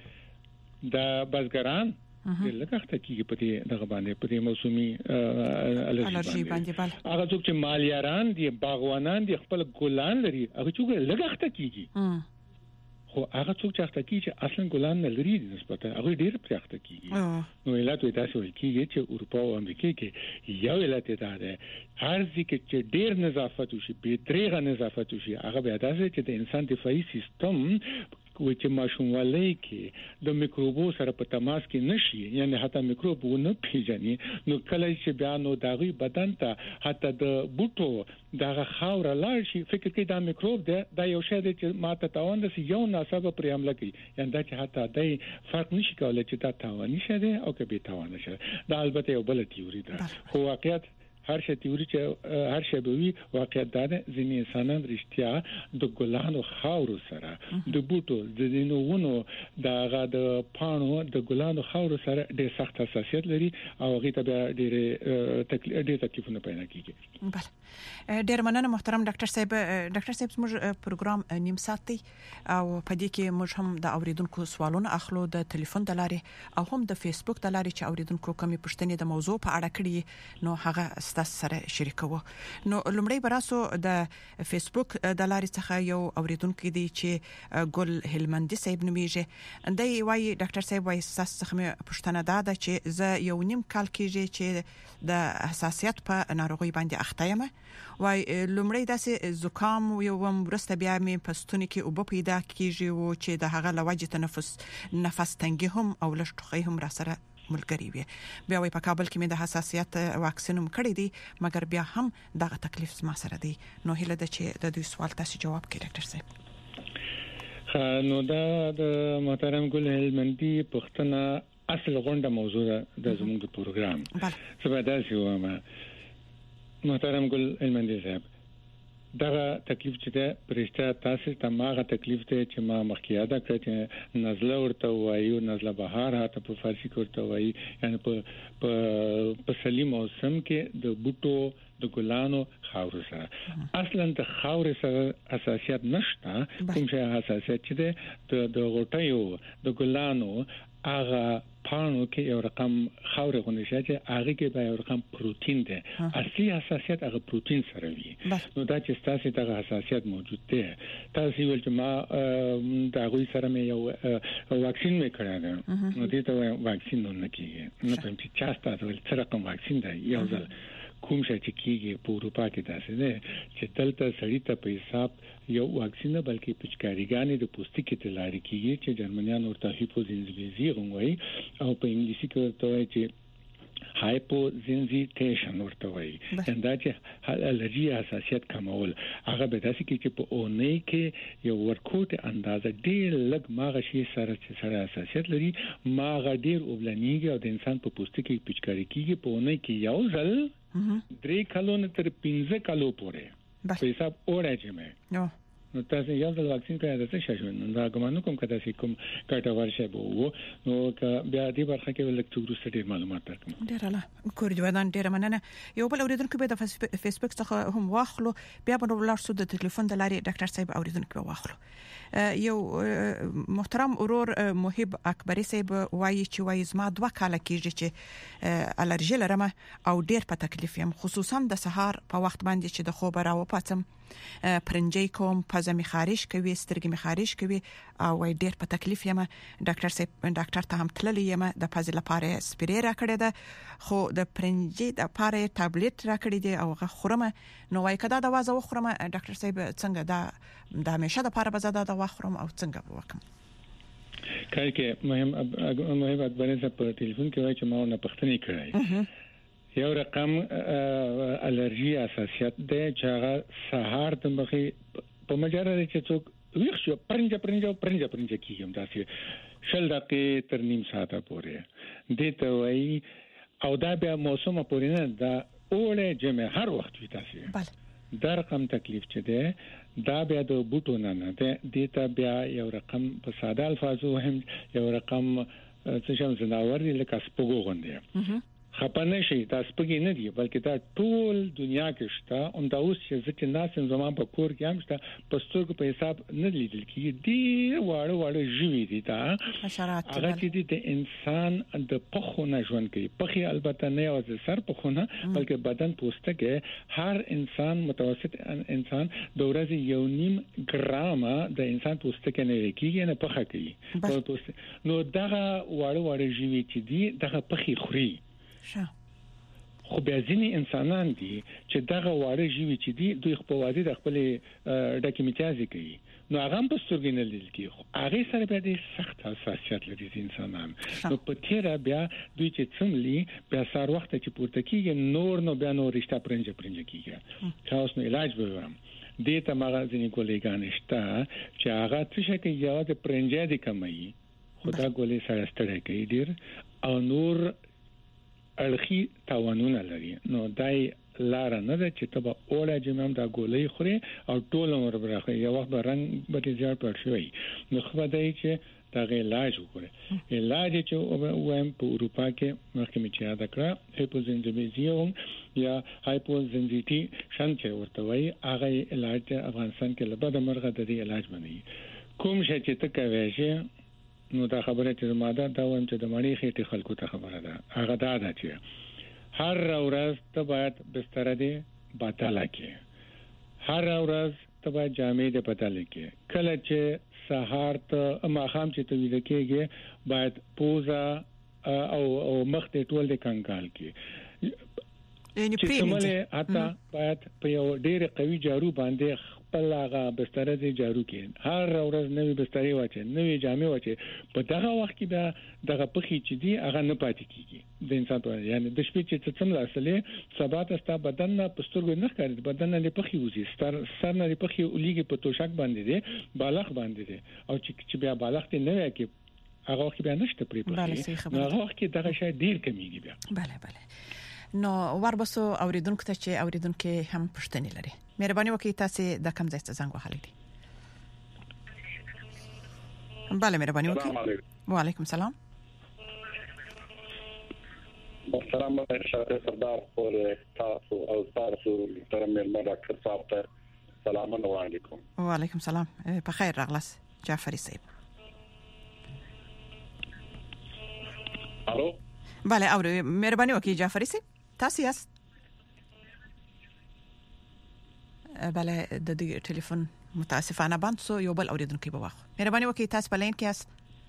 کې د بازګران لکه کیږي په دې دغه باندې په دې موسمي الرجی باندې هغه څوک چې مالیاران دي باغوانان دي خپل ګلان لري هغه څوک لګخته کیږي خو هغه څوک چې اخته کیږي اصلا ګلان نه لري نسبت هغه ډیر پرخته کیږي نو علت وي تاسو کیږي چې اروپا او امریکا کې یو علت دا ده هر ځکه چې ډیر نظافت وشي به تریغه نظافت وشي هغه به داسې چې د انسان دفاعي سیستم کوم چې ماشوموالي کې د میکروبو سره په تماس کې نشي یعنی حتی میکروب ونه پیژني نو کله چې بیا نو داغي بدن ته حتی د بوټو دغه خاور لاړ شي فکر کوي دا میکروب ده دا یو شی دی چې ماته تاوان د یو ناسبه پر حمله کوي یعنی دا چې حتی د فرق نشي کولای چې دا تاوان نشي او که به تاوان نشي دا البته یو بل تیوري ده خو واقعیت هر شي تیوري چې هر شي به وي واقعیت دا ده ځینې انسانان رښتیا د ګلانو خاور سره د بوټو د دینونو دغه د پانو د ګلانو خاور سره ډېر سخت حساسیت لري او هغه ته ډېر تکلیف ډېر تکلیفونه پیدا کیږي بله ډېر مننه محترم ډاکټر صاحب ډاکټر صاحب موږ پروګرام نیم ساعت دی او په دې کې موږ هم د اوریدونکو سوالونه اخلو د ټلیفون د لارې او هم د فیسبوک د لارې چې اوریدونکو کومې پوښتنې د موضوع په اړه کړي نو هغه تاسو سره شریکو نو لمړی براسو د فیسبوک د لارې څخه یو اوریدونکو دی چې ګل هلمندي صاحب نومیږي دای وایي ډاکټر صاحب وایي تاسو څخه پوښتنه ده چې زه یو نیم کال کېږي چې د حساسیت په ناروغي باندې اخته یم وای لمړی داسې زکام یو ورسته بیا مې پستونی کې او په پیدا کیږي او چې د هغه لوجه تنفس نفس تنګي هم او لشتخي هم را سره ملګری وي بیا وای په کابل کې مې د حساسیت واکسینوم کړی دی مګر بیا هم دغه تکلیف ما سره دی نو هله د چې د دوی سوال تاسو جواب کړئ ډاکټر صاحب نو دا د محترم ګل هلمندي پښتنه اصل غونډه موضوع ده د زموږ د پروګرام څه به تاسو وایم محترم ګل هلمندي صاحب دا تکلیف چې ده پرشته تاسو ته ماغه تکلیف ته چې ما مخکې ادا کړ چې نزله ورته وایو نزله بهار هاته په فارسی کې ورته وایي یعنی په په سلیم موسم کې د بوټو د ګلانو خاور سره اصلا د خاور سره اساسیت نشته کوم شي اساسیت چې ده د غوټیو د ګلانو هغه پانو کې یو رقم خاور غونډه شي چې هغه کې به یو رقم پروتین ده اصلي اساسیت هغه پروتین سره وي نو دا چې تاسو ته اساسیت موجود ده تاسو ول چې ما دا غوي سره مې یو واکسین مې کړی ده نو دې ته واکسین نه کیږي نو په چې چاسته ول سره کوم واکسین ده یو ځل کوم شي چې کیږي په اروپا کې تاسو نه چې دلته سړی ته په حساب یو واکسین بلکې پچکاریګانې د پوستکي ته لاري کیږي چې جرمنیان ورته هیپوزینزیزیرون وایي او په انګلیسي کې ورته وایي چې هایپوزینزیټیشن ورته وایي دا چې الرجی حساسیت کمول هغه به داسې کې چې په اونۍ کې یو ورکوټ اندازه ډیر لږ ماغه شي سره چې سره حساسیت لري ماغه ډیر اوبلنیږي او د انسان په پوستکي پچکاری کیږي په اونۍ کې یو ځل درې کلونه تر پنځه کلو پورې په حساب اورځي مې نو نو تاسو یو ځل واکسین کړی دا څه شوی نو دا ګمان کوم کدا سې کوم کټه ورشه بو نو بیا دې برخه کې ولک څو ډېر معلومات درکم ډیر الله کور جوړان ډیر مننه یو بل اوریدونکو به د فیسبوک څخه هم واخلو بیا په ولر سود د ټلیفون د لاري ډاکټر صاحب اوریدونکو واخلو یو محترم اورور محب اکبری صاحب وایي چې وایي زما دوه کاله کېږي چې الرجی لرم او ډیر په تکلیف یم خصوصا د سهار په وخت باندې چې د خوب راو پاتم پرنجي کوم پزه می خارج کوي سترګې می خارج کوي او وای ډیر په تکلیف یم ډاکټر صاحب ډاکټر ته هم تللی یم د پزې لپاره سپری را کړی ده خو د پرنجي د لپاره ټابلیټ را کړی دی او خورم نو وای کدا د وازه خورم ډاکټر صاحب څنګه دا د همیشه د لپاره بزاده د واخرم او څنګه وکم کله کې مهم مهم اکبر صاحب په ټلیفون کې وای چې ما نه پښتني کړای یو رقم الرجی اساسیت ده چې هغه سهار د مخې په مجرد چې څوک ویښ شو پرنجه پرنجه پرنجه پرنجه کیږم داسې شل دقیقې تر نیم ساعته پورې دې ته وایي او دا بیا موسم پورې نه دا اوله جمع هر وخت وي تاسو بله دا رقم تکلیف چې ده دا بیا د بوټو نه نه ده دې ته بیا یو رقم په ساده الفاظو هم یو رقم څه شم زناور لکه سپوږو غوندي خپنه شي تاسو پکې نه دی بلکې دا ټول دنیا کې شته او دا اوس چې ځکه ناس زمان په کور کې هم شته پستوګ په حساب نه لیدل کیږي دی واړه واړه ژوي دي دا حشرات هغه چې د انسان د پخونه ژوند کوي پخې البته نه او د سر پخونه بلکې بدن پوستکه هر انسان متوسط انسان د ورځې یو نیم ګرامه د انسان پوستکه نه کیږي نه پخه کوي نو دغه واړه واړه ژوي چې دي دغه پخې خوري شه خو بیا ځینې انسانان دي چې دغه واړه ژوي چې دي دوی خپل وادي د خپل ډکه میتازي کوي نو هغه هم په سترګې نه لیدل کیږي هغه سره بیا د سخت حساسیت لري انسانان نو په تیر بیا دوی چې څملي بیا سار وخت چې پورته کیږي نور نو بیا نو رښتا پرنجه پرنجه کیږي تاسو نو علاج به ورم دې ته ماغه ځینې ګولېګان شته چې هغه څه شي کې یو د پرنجه دي کمایي خدا ګولې سره ستړي کوي ډیر او نور الخي تاوانونه لري نو دای لار نه ده چې تبه اوله جمم دا ګولې خوري او ټول عمر برخه یو وخت رنگ به زیات پړ شوی نو خو دای چې دا غي علاج وکړي علاج چې وایم په اروپا کې مخکې چې یاد کړه هایپوزینزیزیوم یا هایپوزینزیټی شانته ورته وایي هغه علاج افغانستان کې لبد مرغه د دې علاج باندې کوم شي چې تکوي شي نو دا خبره چې ماده دا وایم چې د مړی خېټه خلکو ته خبره ده هغه دا ده چې هر ورځ ته باید بستر دې بدل کړي هر ورځ ته باید جامې دې بدل کړي کله چې سهار ته ماخام چې ته ویل کېږي باید پوزا او او مخ ته ټول دې کنګال کړي یعنی پریمه اته باید په یو ډېر قوي جارو باندې خپل هغه بستر دې جارو کړي هر ورځ نوې بسترې واچي نوې جامې واچي په دغه وخت کې دا دغه پخې چې دي هغه نه پاتې کیږي د انسان په یعنی د شپې چې څم لاسلې سبا ته ستا بدن نه پسترګو نه ښکاري بدن نه پخې وځي ستر سر نه پخې ولېږي په توشک باندې دي بالغ باندې دي او چې بیا بالغ ته نه وي کې هغه وخت بیا نشته پرې پخې نو هغه وخت کې دغه شی ډیر کمیږي بیا bale bale نو وربسو اوریدونکو ته چې اوریدونکو هم پښتني لري مهرباني وکړئ تاسو د کوم ځای څخه زنګ وهلی دي بله مهرباني وکړئ وعلیکم السلام محترم شاهد سردار پر تاسو او تاسو محترم مېرمن ډاکټر صاحب ته سلام علیکم وعلیکم السلام په خیر راغلاس جعفری صاحب الو بله اور مهرباني وکړئ جعفری صاحب تاسو یاست بله د دې ټلیفون متاسفانه بند سو یو بل اوریدونکو به واخ مهرباني وکړئ تاسو په لین کې یاست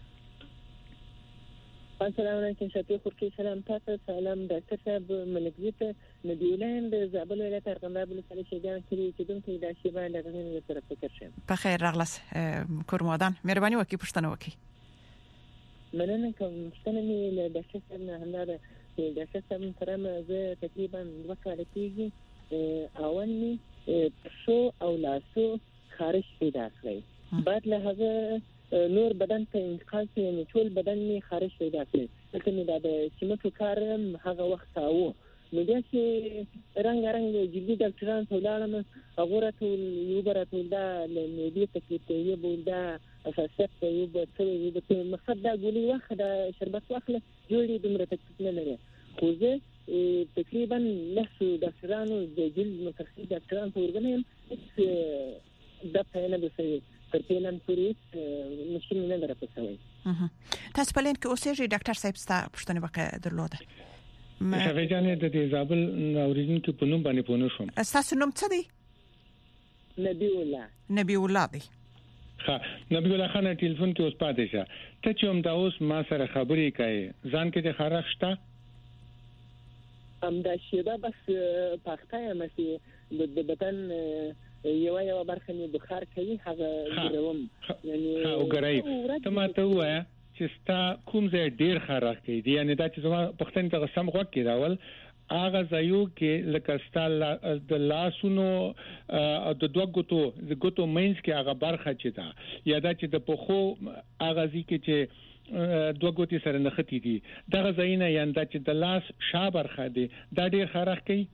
السلام علیکم شفیق خورکی سلام تاسو سلام ډاکټر صاحب ملکزی ته نبیولین د زابل ولایت ارغنداب ولسوالۍ شګان کې چې دوی ته د شی باندې غوښنه سره فکر شم په خیر راغلاس کورمودان مهرباني وکړئ پښتنه وکړئ مننه کوم ستنه مې له ډاکټر صاحب نه همدار ډاکټر صاحب سره زه تقریبا دوه کال کېږي اول مې شو او لاسو خارج پیدا کړی بعد له هغه نور بدن ته انتقال شي نو ټول بدن می خارج پیدا کړي لکه مې دا د سیمټو کارم هغه وخت او نو دا چې رنگ رنگ جدي ډاکټران ټولانه هغه راته یو برته دا مې دې تکلیف یې بولدا اساسات یو به څه یو به مقصد دا ګولي واخ دا شربت واخله جوړې دمره تکلیف نه لري خو زه تقریبا له ډاکټرانو د جلد متخصص ډاکټران ورغنم دا پاینه به سي ترپیلن پوریس مشکل نه درپسوي تاسو په لین کې اوسېږئ ډاکټر صاحب ستاسو پښتنه وکړه درلوده شفیع جان د دې زابل اوریدونکو په نوم باندې پونه شوم تاسو نوم څه دی نبی الله نبی الله دی ها نبی الله خان ټلیفون کې اوس پاتې شه ته چې هم دا اوس ما سره خبرې کوي ځان کې د خارښ شته ام دا شیبه بس پخته یم چې د بدن یو یو برخه می بخار کوي هغه ګروم یعنی او ګرای ته ما ته وایا چې ستا کوم ځای ډیر خارښ کوي یعنی دا چې زما پښتني ته سم غوږ کې راول اغه ځایو کې لکه ستا د لاسونو او د دوه ګوتو د ګوتو مینس کې هغه برخه چې دا یا دا چې د پخو اغه ځکه چې دوه ګوتې سره نختې دي دغه ځایونه یان دا چې د لاس شابرخه دي دا ډیر خارښ کوي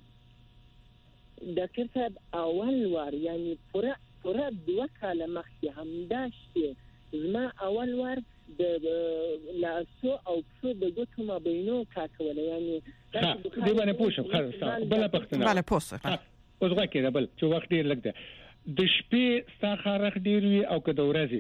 ډاکټر صاحب اول وار یعنی پورا پورا دوه کاله مخکې همدا شته زما اول وار د لاسو او څو د ګوتو مابینو کاټول یعنی دې باندې پوښتنه خلاص بل پښتنه بل پوښتنه اوس غواړم بل چې وخت ډیر لګ ده د شپې ستا خارښ ډیر وي او که د ورځې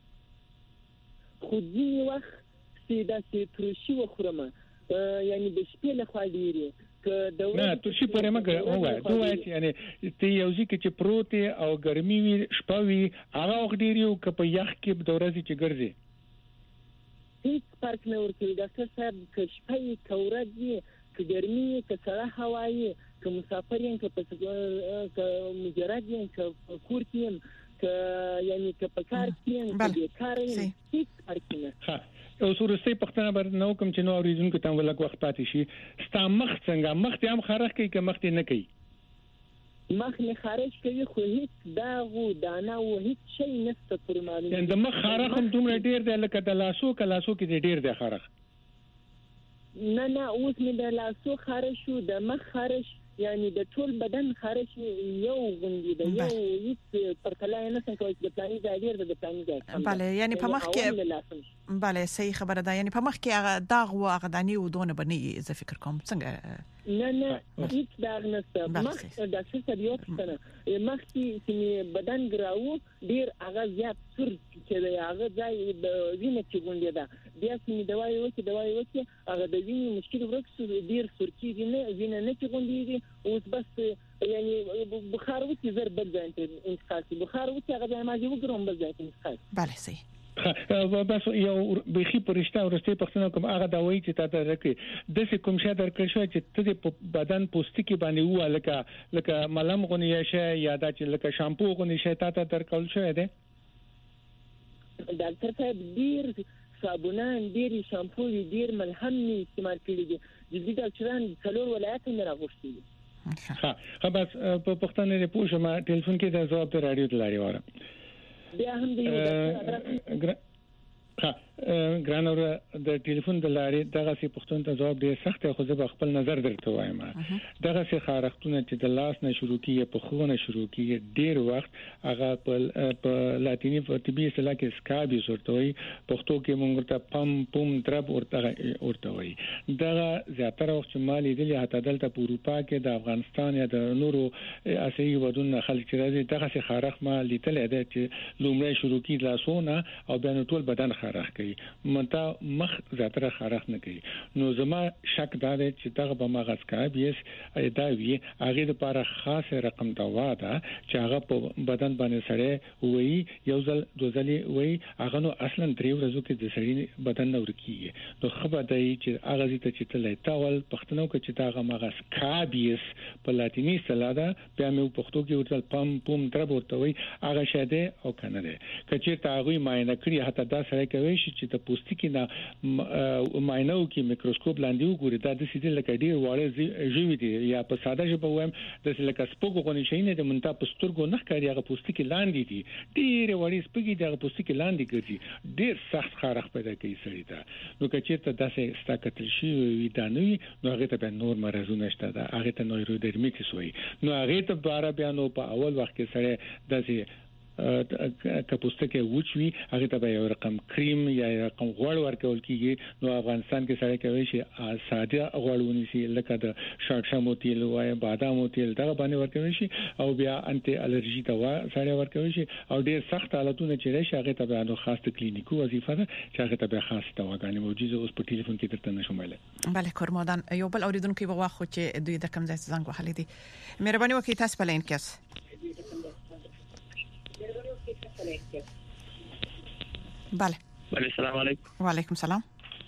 خو ځینې وخت چې داسې ترشي وخورم یعنی د شپې لخوا ډیرې نه ترشي پرې مګر وای دوه یعنی ته یو ځکه چې پروت او ګرمي وي شپوي هغه وخت ډیر یو که په یخ کې د ورځې چې ګرځي هیڅ فرق نه ورکوي ډاکټر صاحب که شپه یې که ورځ یې که ګرمي یې که سړه هوا یې که مسافر یم که مجرد یم که کور کې یم که یعنی که په کار کې یم که بیکاره یم هیڅ فرق نه او سورسته پښتنه بر نو کوم چې نو اوریدونکو ته ولګ وخت پاتې شي ستا مخ څنګه مخ ته هم خارښ کوي که مخ ته نه کوي مخ نه خارښ کوي خو هیڅ داغ او دانه او هیڅ شی نشته پر معلومه یعنی د مخ خارښ هم دومره ډیر دی لکه د لاسو که لاسو کې ډیر دی خارښ نه نه اوس مې د لاسو خارښ شو د مخ خارښ یعنی د ټول بدن خارښ یو غوندي د یو هیڅ پرتلای نه څنګه کوي د پلاني ځای ډیر د پلاني ځای bale یعنی په مخ کې bale صحیح خبره ده یعنی په مخ کې هغه داغ او هغه دانی و دونه بني زه فکر کوم څنګه نه نه هیڅ داغ نشته مخ د څه یو څه مخ چې بدن ګراو ډیر هغه زیات سر چې هغه ځای د وینې چې غونډه ده بیا چې دوايي وکي دوايي وکي هغه د وینې مشکل ورکس ډیر سرکی دي نه وینې نه چې غونډه دي اوس بس یعنی بخار وکي زر بل ځای انتقال بخار وکي هغه ما دې وګورم بل ځای انتقال bale صحیح بس یو بخي پرشته ورسته پښتنه کوم هغه دا وایي چې تا ته راکې د څه کوم شه درکړ شو چې ته په بدن پوستکی باندې و لکه لکه ملم غونی شه یا دا چې لکه شامپو غونی شه تا ته درکول شو دی ډاکټر صاحب ډیر صابونان ډیر شامپو ډیر ملهم استعمال کړي دي جدي ډاکټران څلور ولایت نه راغوښتي ها بس په پښتنه نه پوښتنه ټلیفون کې د جواب ته راډیو ته لاري وره بیا هم دی ها ګران اور د ټلیفون د لارې دغه سی پښتون ته جواب ډیر سخت خو زه خپل نظر درته وایم. دغه سی خارختونه چې د لاس نه شروع کیږي په خوونه شروع کیږي ډیر وخت هغه په لاتینی طبي اصطلاح کې سکابیوس ورته وي، پښتو کې مونږ ته پم پم درب ورته وي. دغه زیاتره وخت چې مالي دي حتی دلته په اروپا کې د افغانستان یا د نورو اسیایي ودونو خلک چې راځي دغه سی خارخ ما لیدل دی چې لومړی شروع کیږي لاسونه او بیا ټول بدن خارخ کوي، منته مخ زیاتره خارخ نه کوي. نو زما شک دا دی چې دغه به مغز کابیس دا وی هغه لپاره خاصه رقم دوا ده چې هغه په بدن باندې سره وي یو ځل دوزلي وي هغه نو اصلا درې ورځې کې د سړي بدن نور کیږي. نو خبر دی چې هغه زیته چې تلې تاول پښتنو کې چې دغه مغز کابیس په لاتینی سلاده بیا مې پښتو کې ورته پم پم درب ورته وي هغه شاده او کنه ده کچې تاغوي ماینه کړی حتی دا سره کوي چې د پوستکي نه ماینو کې میکروسکوپ لاندې وګوري دا د سیده لکه ډیر واړه ژوي دي یا په ساده ژبه وایم د لکه سپوږ غونې شي نه د منته پسترګو نه ښکاري هغه پوستکي لاندې دي ډیر وړي سپږي د پوستکي لاندې ګرځي ډیر سخت خارخ پیدا کوي سړی ته. نو کچې ته داسې ستاکتل شي وي دا نه نو هغه ته نور مرزونه شته دا هغه ته نویروډرمیټس وي. نو هغه ته بار بیا نو په اول وخت کې سره داسې کپوسته کې وچوي هغه ته یو رقم کریم یا رقم غوړ ورکول کیږي. نو افغانستان کې سره کوي چې ساده غوړونی سي لکه د شړشمو تیل وای بادامو تیل دغه باندې ورکوي شي او بیا انټي الرجي دوا سره ورکوي شي او ډیر سخت حالتونه چې راشي هغه ته نو خاص کلینیکو وظیفه ده چې هغه ته خاص دواګانې موجوده اوس په ټلیفون کې درته نشم ویل. بله کورمادان یو بل اوریدونکو په واخو چې دوی د کم ځای زنګ وهلې دي. مهرباني وکړئ تاسو په لین کې بله بله السلام علیکم. وعلیکم السلام.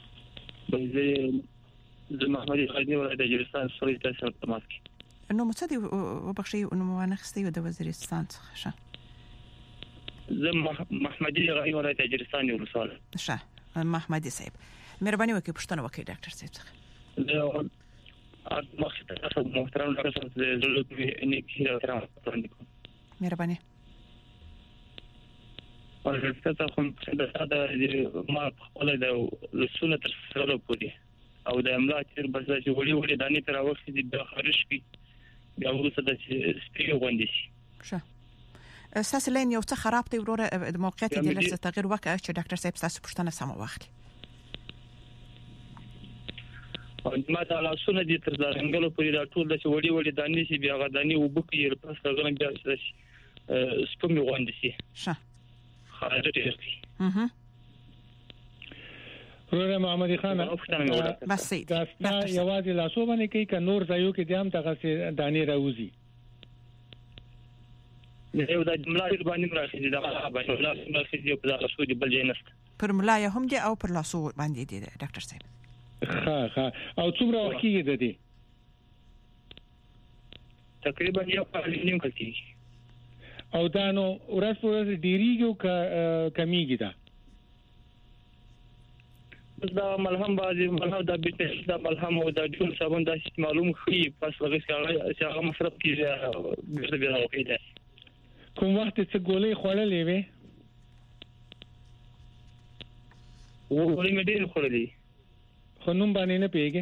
بله زه محمد خالدی ولایت وزیرستان سوري تاسو تماس کی نو متصدی وبخشي نو ونخستي د وزیرستان څخه شه زه محمدي غي ولایت وزیرستان یو رسول شه محمدي صاحب مهرباني وکړئ پښتنه وکړئ ډاکټر صاحب څخه زه مخته تاسو محترم ډاکټر صاحب زه زړه نه کیږم مهرباني او ورته خو دا د ما خپل د لسونه تر سره پوري او د املا تر بس چې وړي وړي دانی تر وخت دې د خارج کی بیا ورسره د سپیګ غونډي شي ښه اساس لین یو څه خراب دی وروره د موقعیت د لږ تغیر وکړ چې ډاکټر صاحب تاسو پښتنه سم واخلي او ما ته لاسونه دې تر ځانګلو پوري دا ټول د وړي وړي دانی شي بیا غدانی وبکې پس غوښنه بیا سپیګ غونډي شي ښه خارج ته اها ورته محمد خان بس دا یوازې لاسو باندې کوي ک نور ځایو کې دیم دغه دانی راوځي یو د جمله باندې راځي دا باندې لاسو راځي په لاسو دی بل جنست پر ملای هم دي او پر لاسو باندې دي ډاکټر صاحب ها ها او څومره وخت کې ده دي تقریبا یو کال نیم کېږي او دا نو ورځ په ورځ ډیریږي او کمیږي دا دا ملهم بازي ملهم د بیت د ملهم او د ټول صابون د معلوم خي پس لږ چې هغه مصرف کیږي ګرځي بیا راوکې ده کوم وخت چې ګولې خوړلې وې ولې مې ډېر خوړلې خو نوم باندې نه پیګه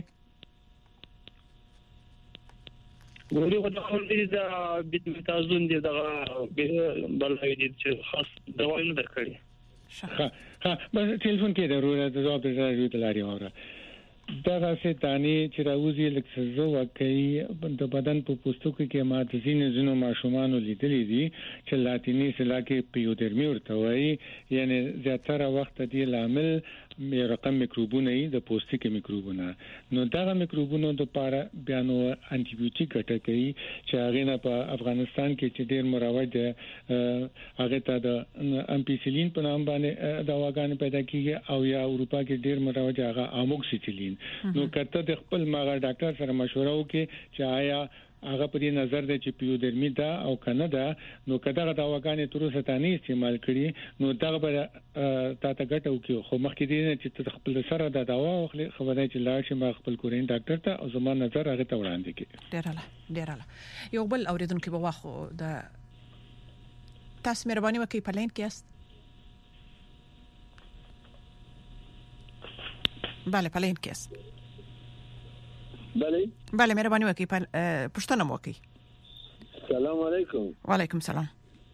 ګولې خو د خپل د بیت متازون دي د بلای دي چې خاص دوا نه درکړي ها ها بس ټلیفون کې ضرورت د جواب د راځي د لاري وره دا راځي تانی چې راوځي لکه زو واقعي د بدن په پوستکو کې ماده زینې زینو ماشومان لیدلې دي چې لاتینی سلا کې پیودرمي ورته وایي یعنی زیاتره وخت دی لامل مې رقم میکروبونه د پوستکي میکروبونه نو دا میکروبونه د لپاره بیانو انټي بیوټیک ګټه کوي چې هغه نه په افغانستان کې چې ډیر مروج هغه ته د امپیسیلین په نام باندې دواګان پیدا کیږي او یا اروپا کې ډیر مروج هغه اموکسیسیلین نو کته د خپل ماغه ډاکټر سره مشوره وکړي چې آیا هغه په دې نظر دی چې پیودرمي دا او کنه دا نو کدا دا دواګانې تر اوسه تانی استعمال کړي نو دا به تا ته ګټو کې خو مخکې دې چې خپل سره دا دوا واخلي خبره چې لا شي ما خپل کورین ډاکټر ته او زما نظر هغه ته وړاندې کړي ډیر الله ډیر الله یو بل اوریدونکو په واخو د تاسو مهرباني وکړئ په لین کې است بله پلین کې است. بله بله مهرباني وکړئ پوښتنه مو وکړئ. سلام علیکم. وعلیکم سلام.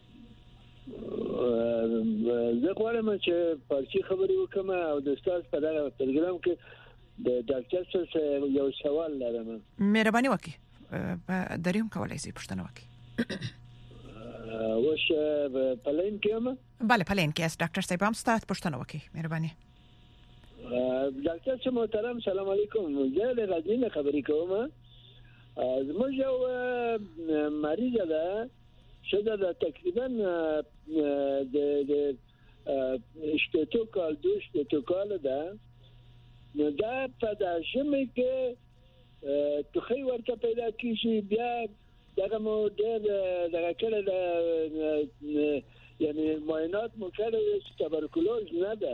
زه غواړم چې پارچی خبرې وکم او د استاد په دغه پروګرام کې د ډاکټر سره یو سوال لرم. مهرباني وکړئ دریم کولای شي پوښتنه وکړئ. وش پلین کې ما بله پلین کې است ډاکټر صاحب هم ستاسو پوښتنه وکړئ. مهرباني. ډاکټر صاحب محترم سلام علیکم. زه له غزنی خبرې کوم. زموږ یو مریض ده شده ده تقریبا د د شپږ کال دوه شپږ کال ده. نو دا په داسمه کې توخی ورته پیدا کیږي بیا دغه مو ډېر دغه کله د یعنی معاینات مو کړی چې تبرکلوز نه ده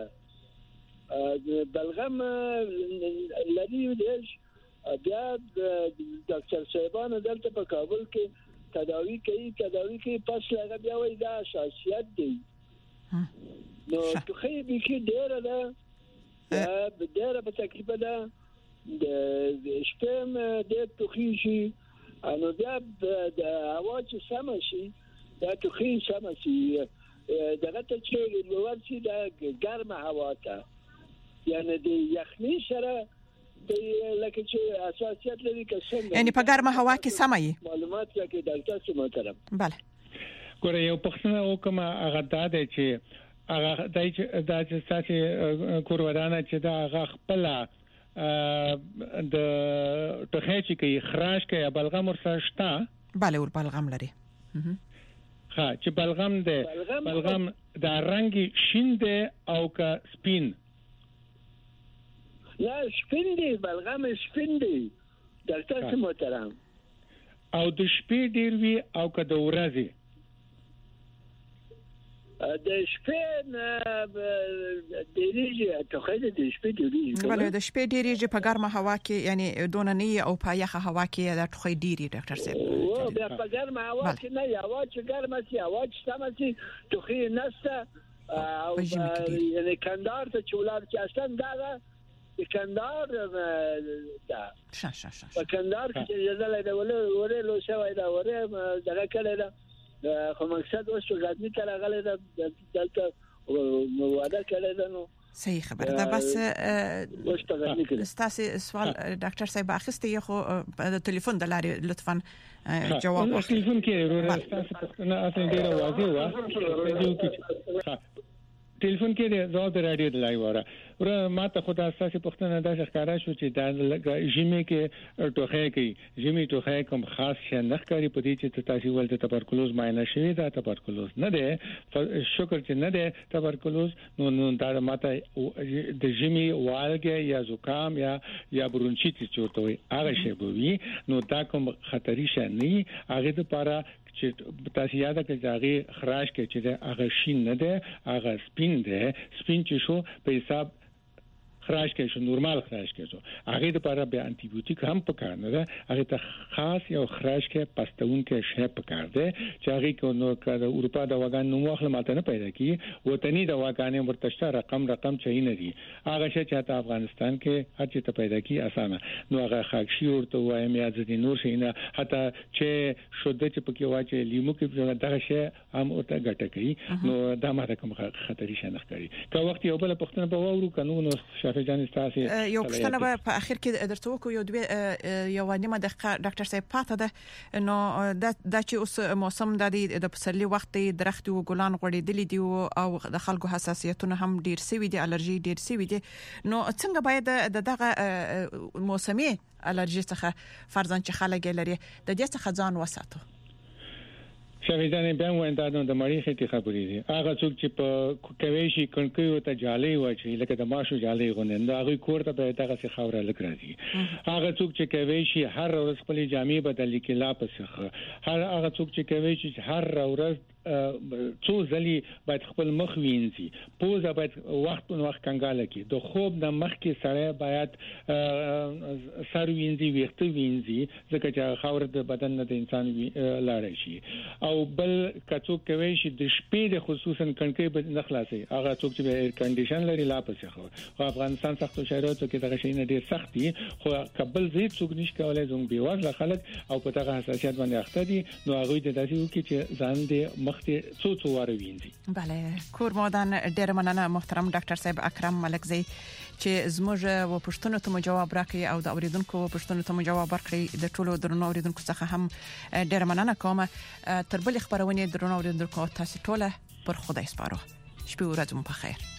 بلغم لري دیش بیا ډاکټر صاحبان دلته په کابل کې تداوی کوي تداوی کوي پس هغه بیا وایي دا حساسیت دی. نو توخی به کې ډېر ده به ډېر په تقریبا ده د شپم د توخی شي نو بیا د هوا چې سم شي دا توخی سم شي دغه ته چې ورسي د ګرمه هوا ته یعنی د یخني سره د لکه چې اساسیت لري که څنګه یعنی په ګرمه هوا کې سم وي معلومات راکې ډاکټر څه محترم. بله ګوره یو پښتنه وکم هغه دا دی چې هغه دای چې دا چې تاسو کورودانه چې دا هغه خپل د ټوخی چې کوي خراش کوي بلغم ورسره شته. بله ور بلغم لري. ها چې بلغم دی بلغم دا رنگي شین دی او کا سپین. یا سپین دی بلغم سپین دی ډاکټر څه محترم. او د شپې ډیر وی او کا د ورځې د شپې ډیریږي ټوخی د شپې ډیریږي. بله د شپې ډیریږي په ګرمه هوا کې یعنی دونه نه او په یخه هوا کې د ټوخی ډیری ډاکټر صاحب. او بیا په ګرمه هوا کې نه هوا چې ګرمه شي هوا چې سم شي ټوخی نشته او یعنی کندهار ته چولار چې اصلا دا د کندهار دا ش ش ش په کندهار کې جزاله دا ولې ولې لو شوی دا ولې دغه کله دا خو مقصد اوس غزنی ته راغلی دا دلته واده کړی دا نو صحیح خبر ده. بس ستاسو سوال ډاکټر صاحب اخیسته یو خو د ټلیفون د لارې لطفا جواب ورکړئ. ټلیفون کې ورته تاسو پښتنه اصلي ډیره واضح و ټلیفون کې د زو د رادیو د لایو وره ور ما ته خدای اساسي پښتنه د ښکارا شو چې دا ژمي کې ټوخی کوي ژمي ټوخی کوم خاص شنه ښکاری په دې چې تاسو ولته تبرکلوز معاینه شوی دا تبرکلوز نه ده شکر چې نه ده تبرکلوز نو نو دا ماته د ژمي والګه یا زکام یا یا برونچیتس چورته وي هغه شی بوي نو دا کوم خطرې شنه هغه د لپاره چې تاسو یاد کړئ چې هغه خراش کې چې هغه شین نه ده هغه سپین ده سپین چې شو په حساب خراش کې شو نورمال خراش کې شو هغه د لپاره به انټي بیوټیک هم پکار نه ده هغه ته خاص یو خراش کې پستون کې شی پکار ده چې هغه کو نو کړه اروپا د واګان نو مخله ماته نه پیدا کی وطني د واګانې ورتشته رقم رقم چي نه دي هغه شی چې افغانستان کې هر چې ته پیدا کی اسانه نو هغه خاکشي ورته وایم یا ځدي نور شي نه حتی چې شوده چې پکې واچي لیمو کې دغه شی هم ورته ګټه کوي نو دا ماته کوم خطرې شنه ښکاري که وخت یو بل پښتنه په وورو قانون یو پښتنه په اخر کې درته وکړو یو دوی یو نیمه دقیقه ډاکټر صاحب پاته ده نو دا چې اوس موسم د د پسرلي وخت درخت او ګلان غوړېدلې دي او د خلکو حساسیتونه هم ډیر سوي دي الرجی ډیر سوي دي نو څنګه باید د دغه موسمي الرجی څخه فرضاً چې خلک لري د دې څخه ځان وساتو. شاویدانه به ویندا د مریخ ته خبرې دي هغه څوک چې په کوي شي کڼکې او ته جالي واچي لکه د ماشو جالي غوندې هغه کور ته به دغه څه خوره لکرازي هغه څوک چې کوي شي هر ورځ خپل جامې بدلې کې لا پسخه هر هغه څوک چې کوي شي هر ورځ څو ځلې باید خپل مخ وینځي پوزه باید وخت په وخت کنګاله کی د خوب د مخ کې سړی باید سر وینځي ویښته وینځي ځکه چې خاور د بدن نه د انسان لاړ شي او بل کڅو کوي چې د شپې د خصوصا کڼکې به نه خلاصي هغه څوک چې ایر کنډیشن لري لا پسې خو افغانستان سختو شرایطو کې دغه شی نه ډیر سخت دي خو قبل زید څوک نشي کولای زموږ بیوازله خلک او په دغه حساسیت باندې اخته دي نو هغه د داسې وکړي چې ځان دې مخته څو څو واره وینځي. بله کور مودان ډیر مننه محترم ډاکټر صاحب اکرم ملکزی چې زموږ و پښتنو ته جواب راکړي او د اوریدونکو پښتنو ته جواب ورکړي د ټولو درنو اوریدونکو څخه هم ډیر مننه کوم. تر بل خبرونه درنو اوریدونکو تاسو ټوله پر خدای سپارو. شپه ورځ مو په خیر.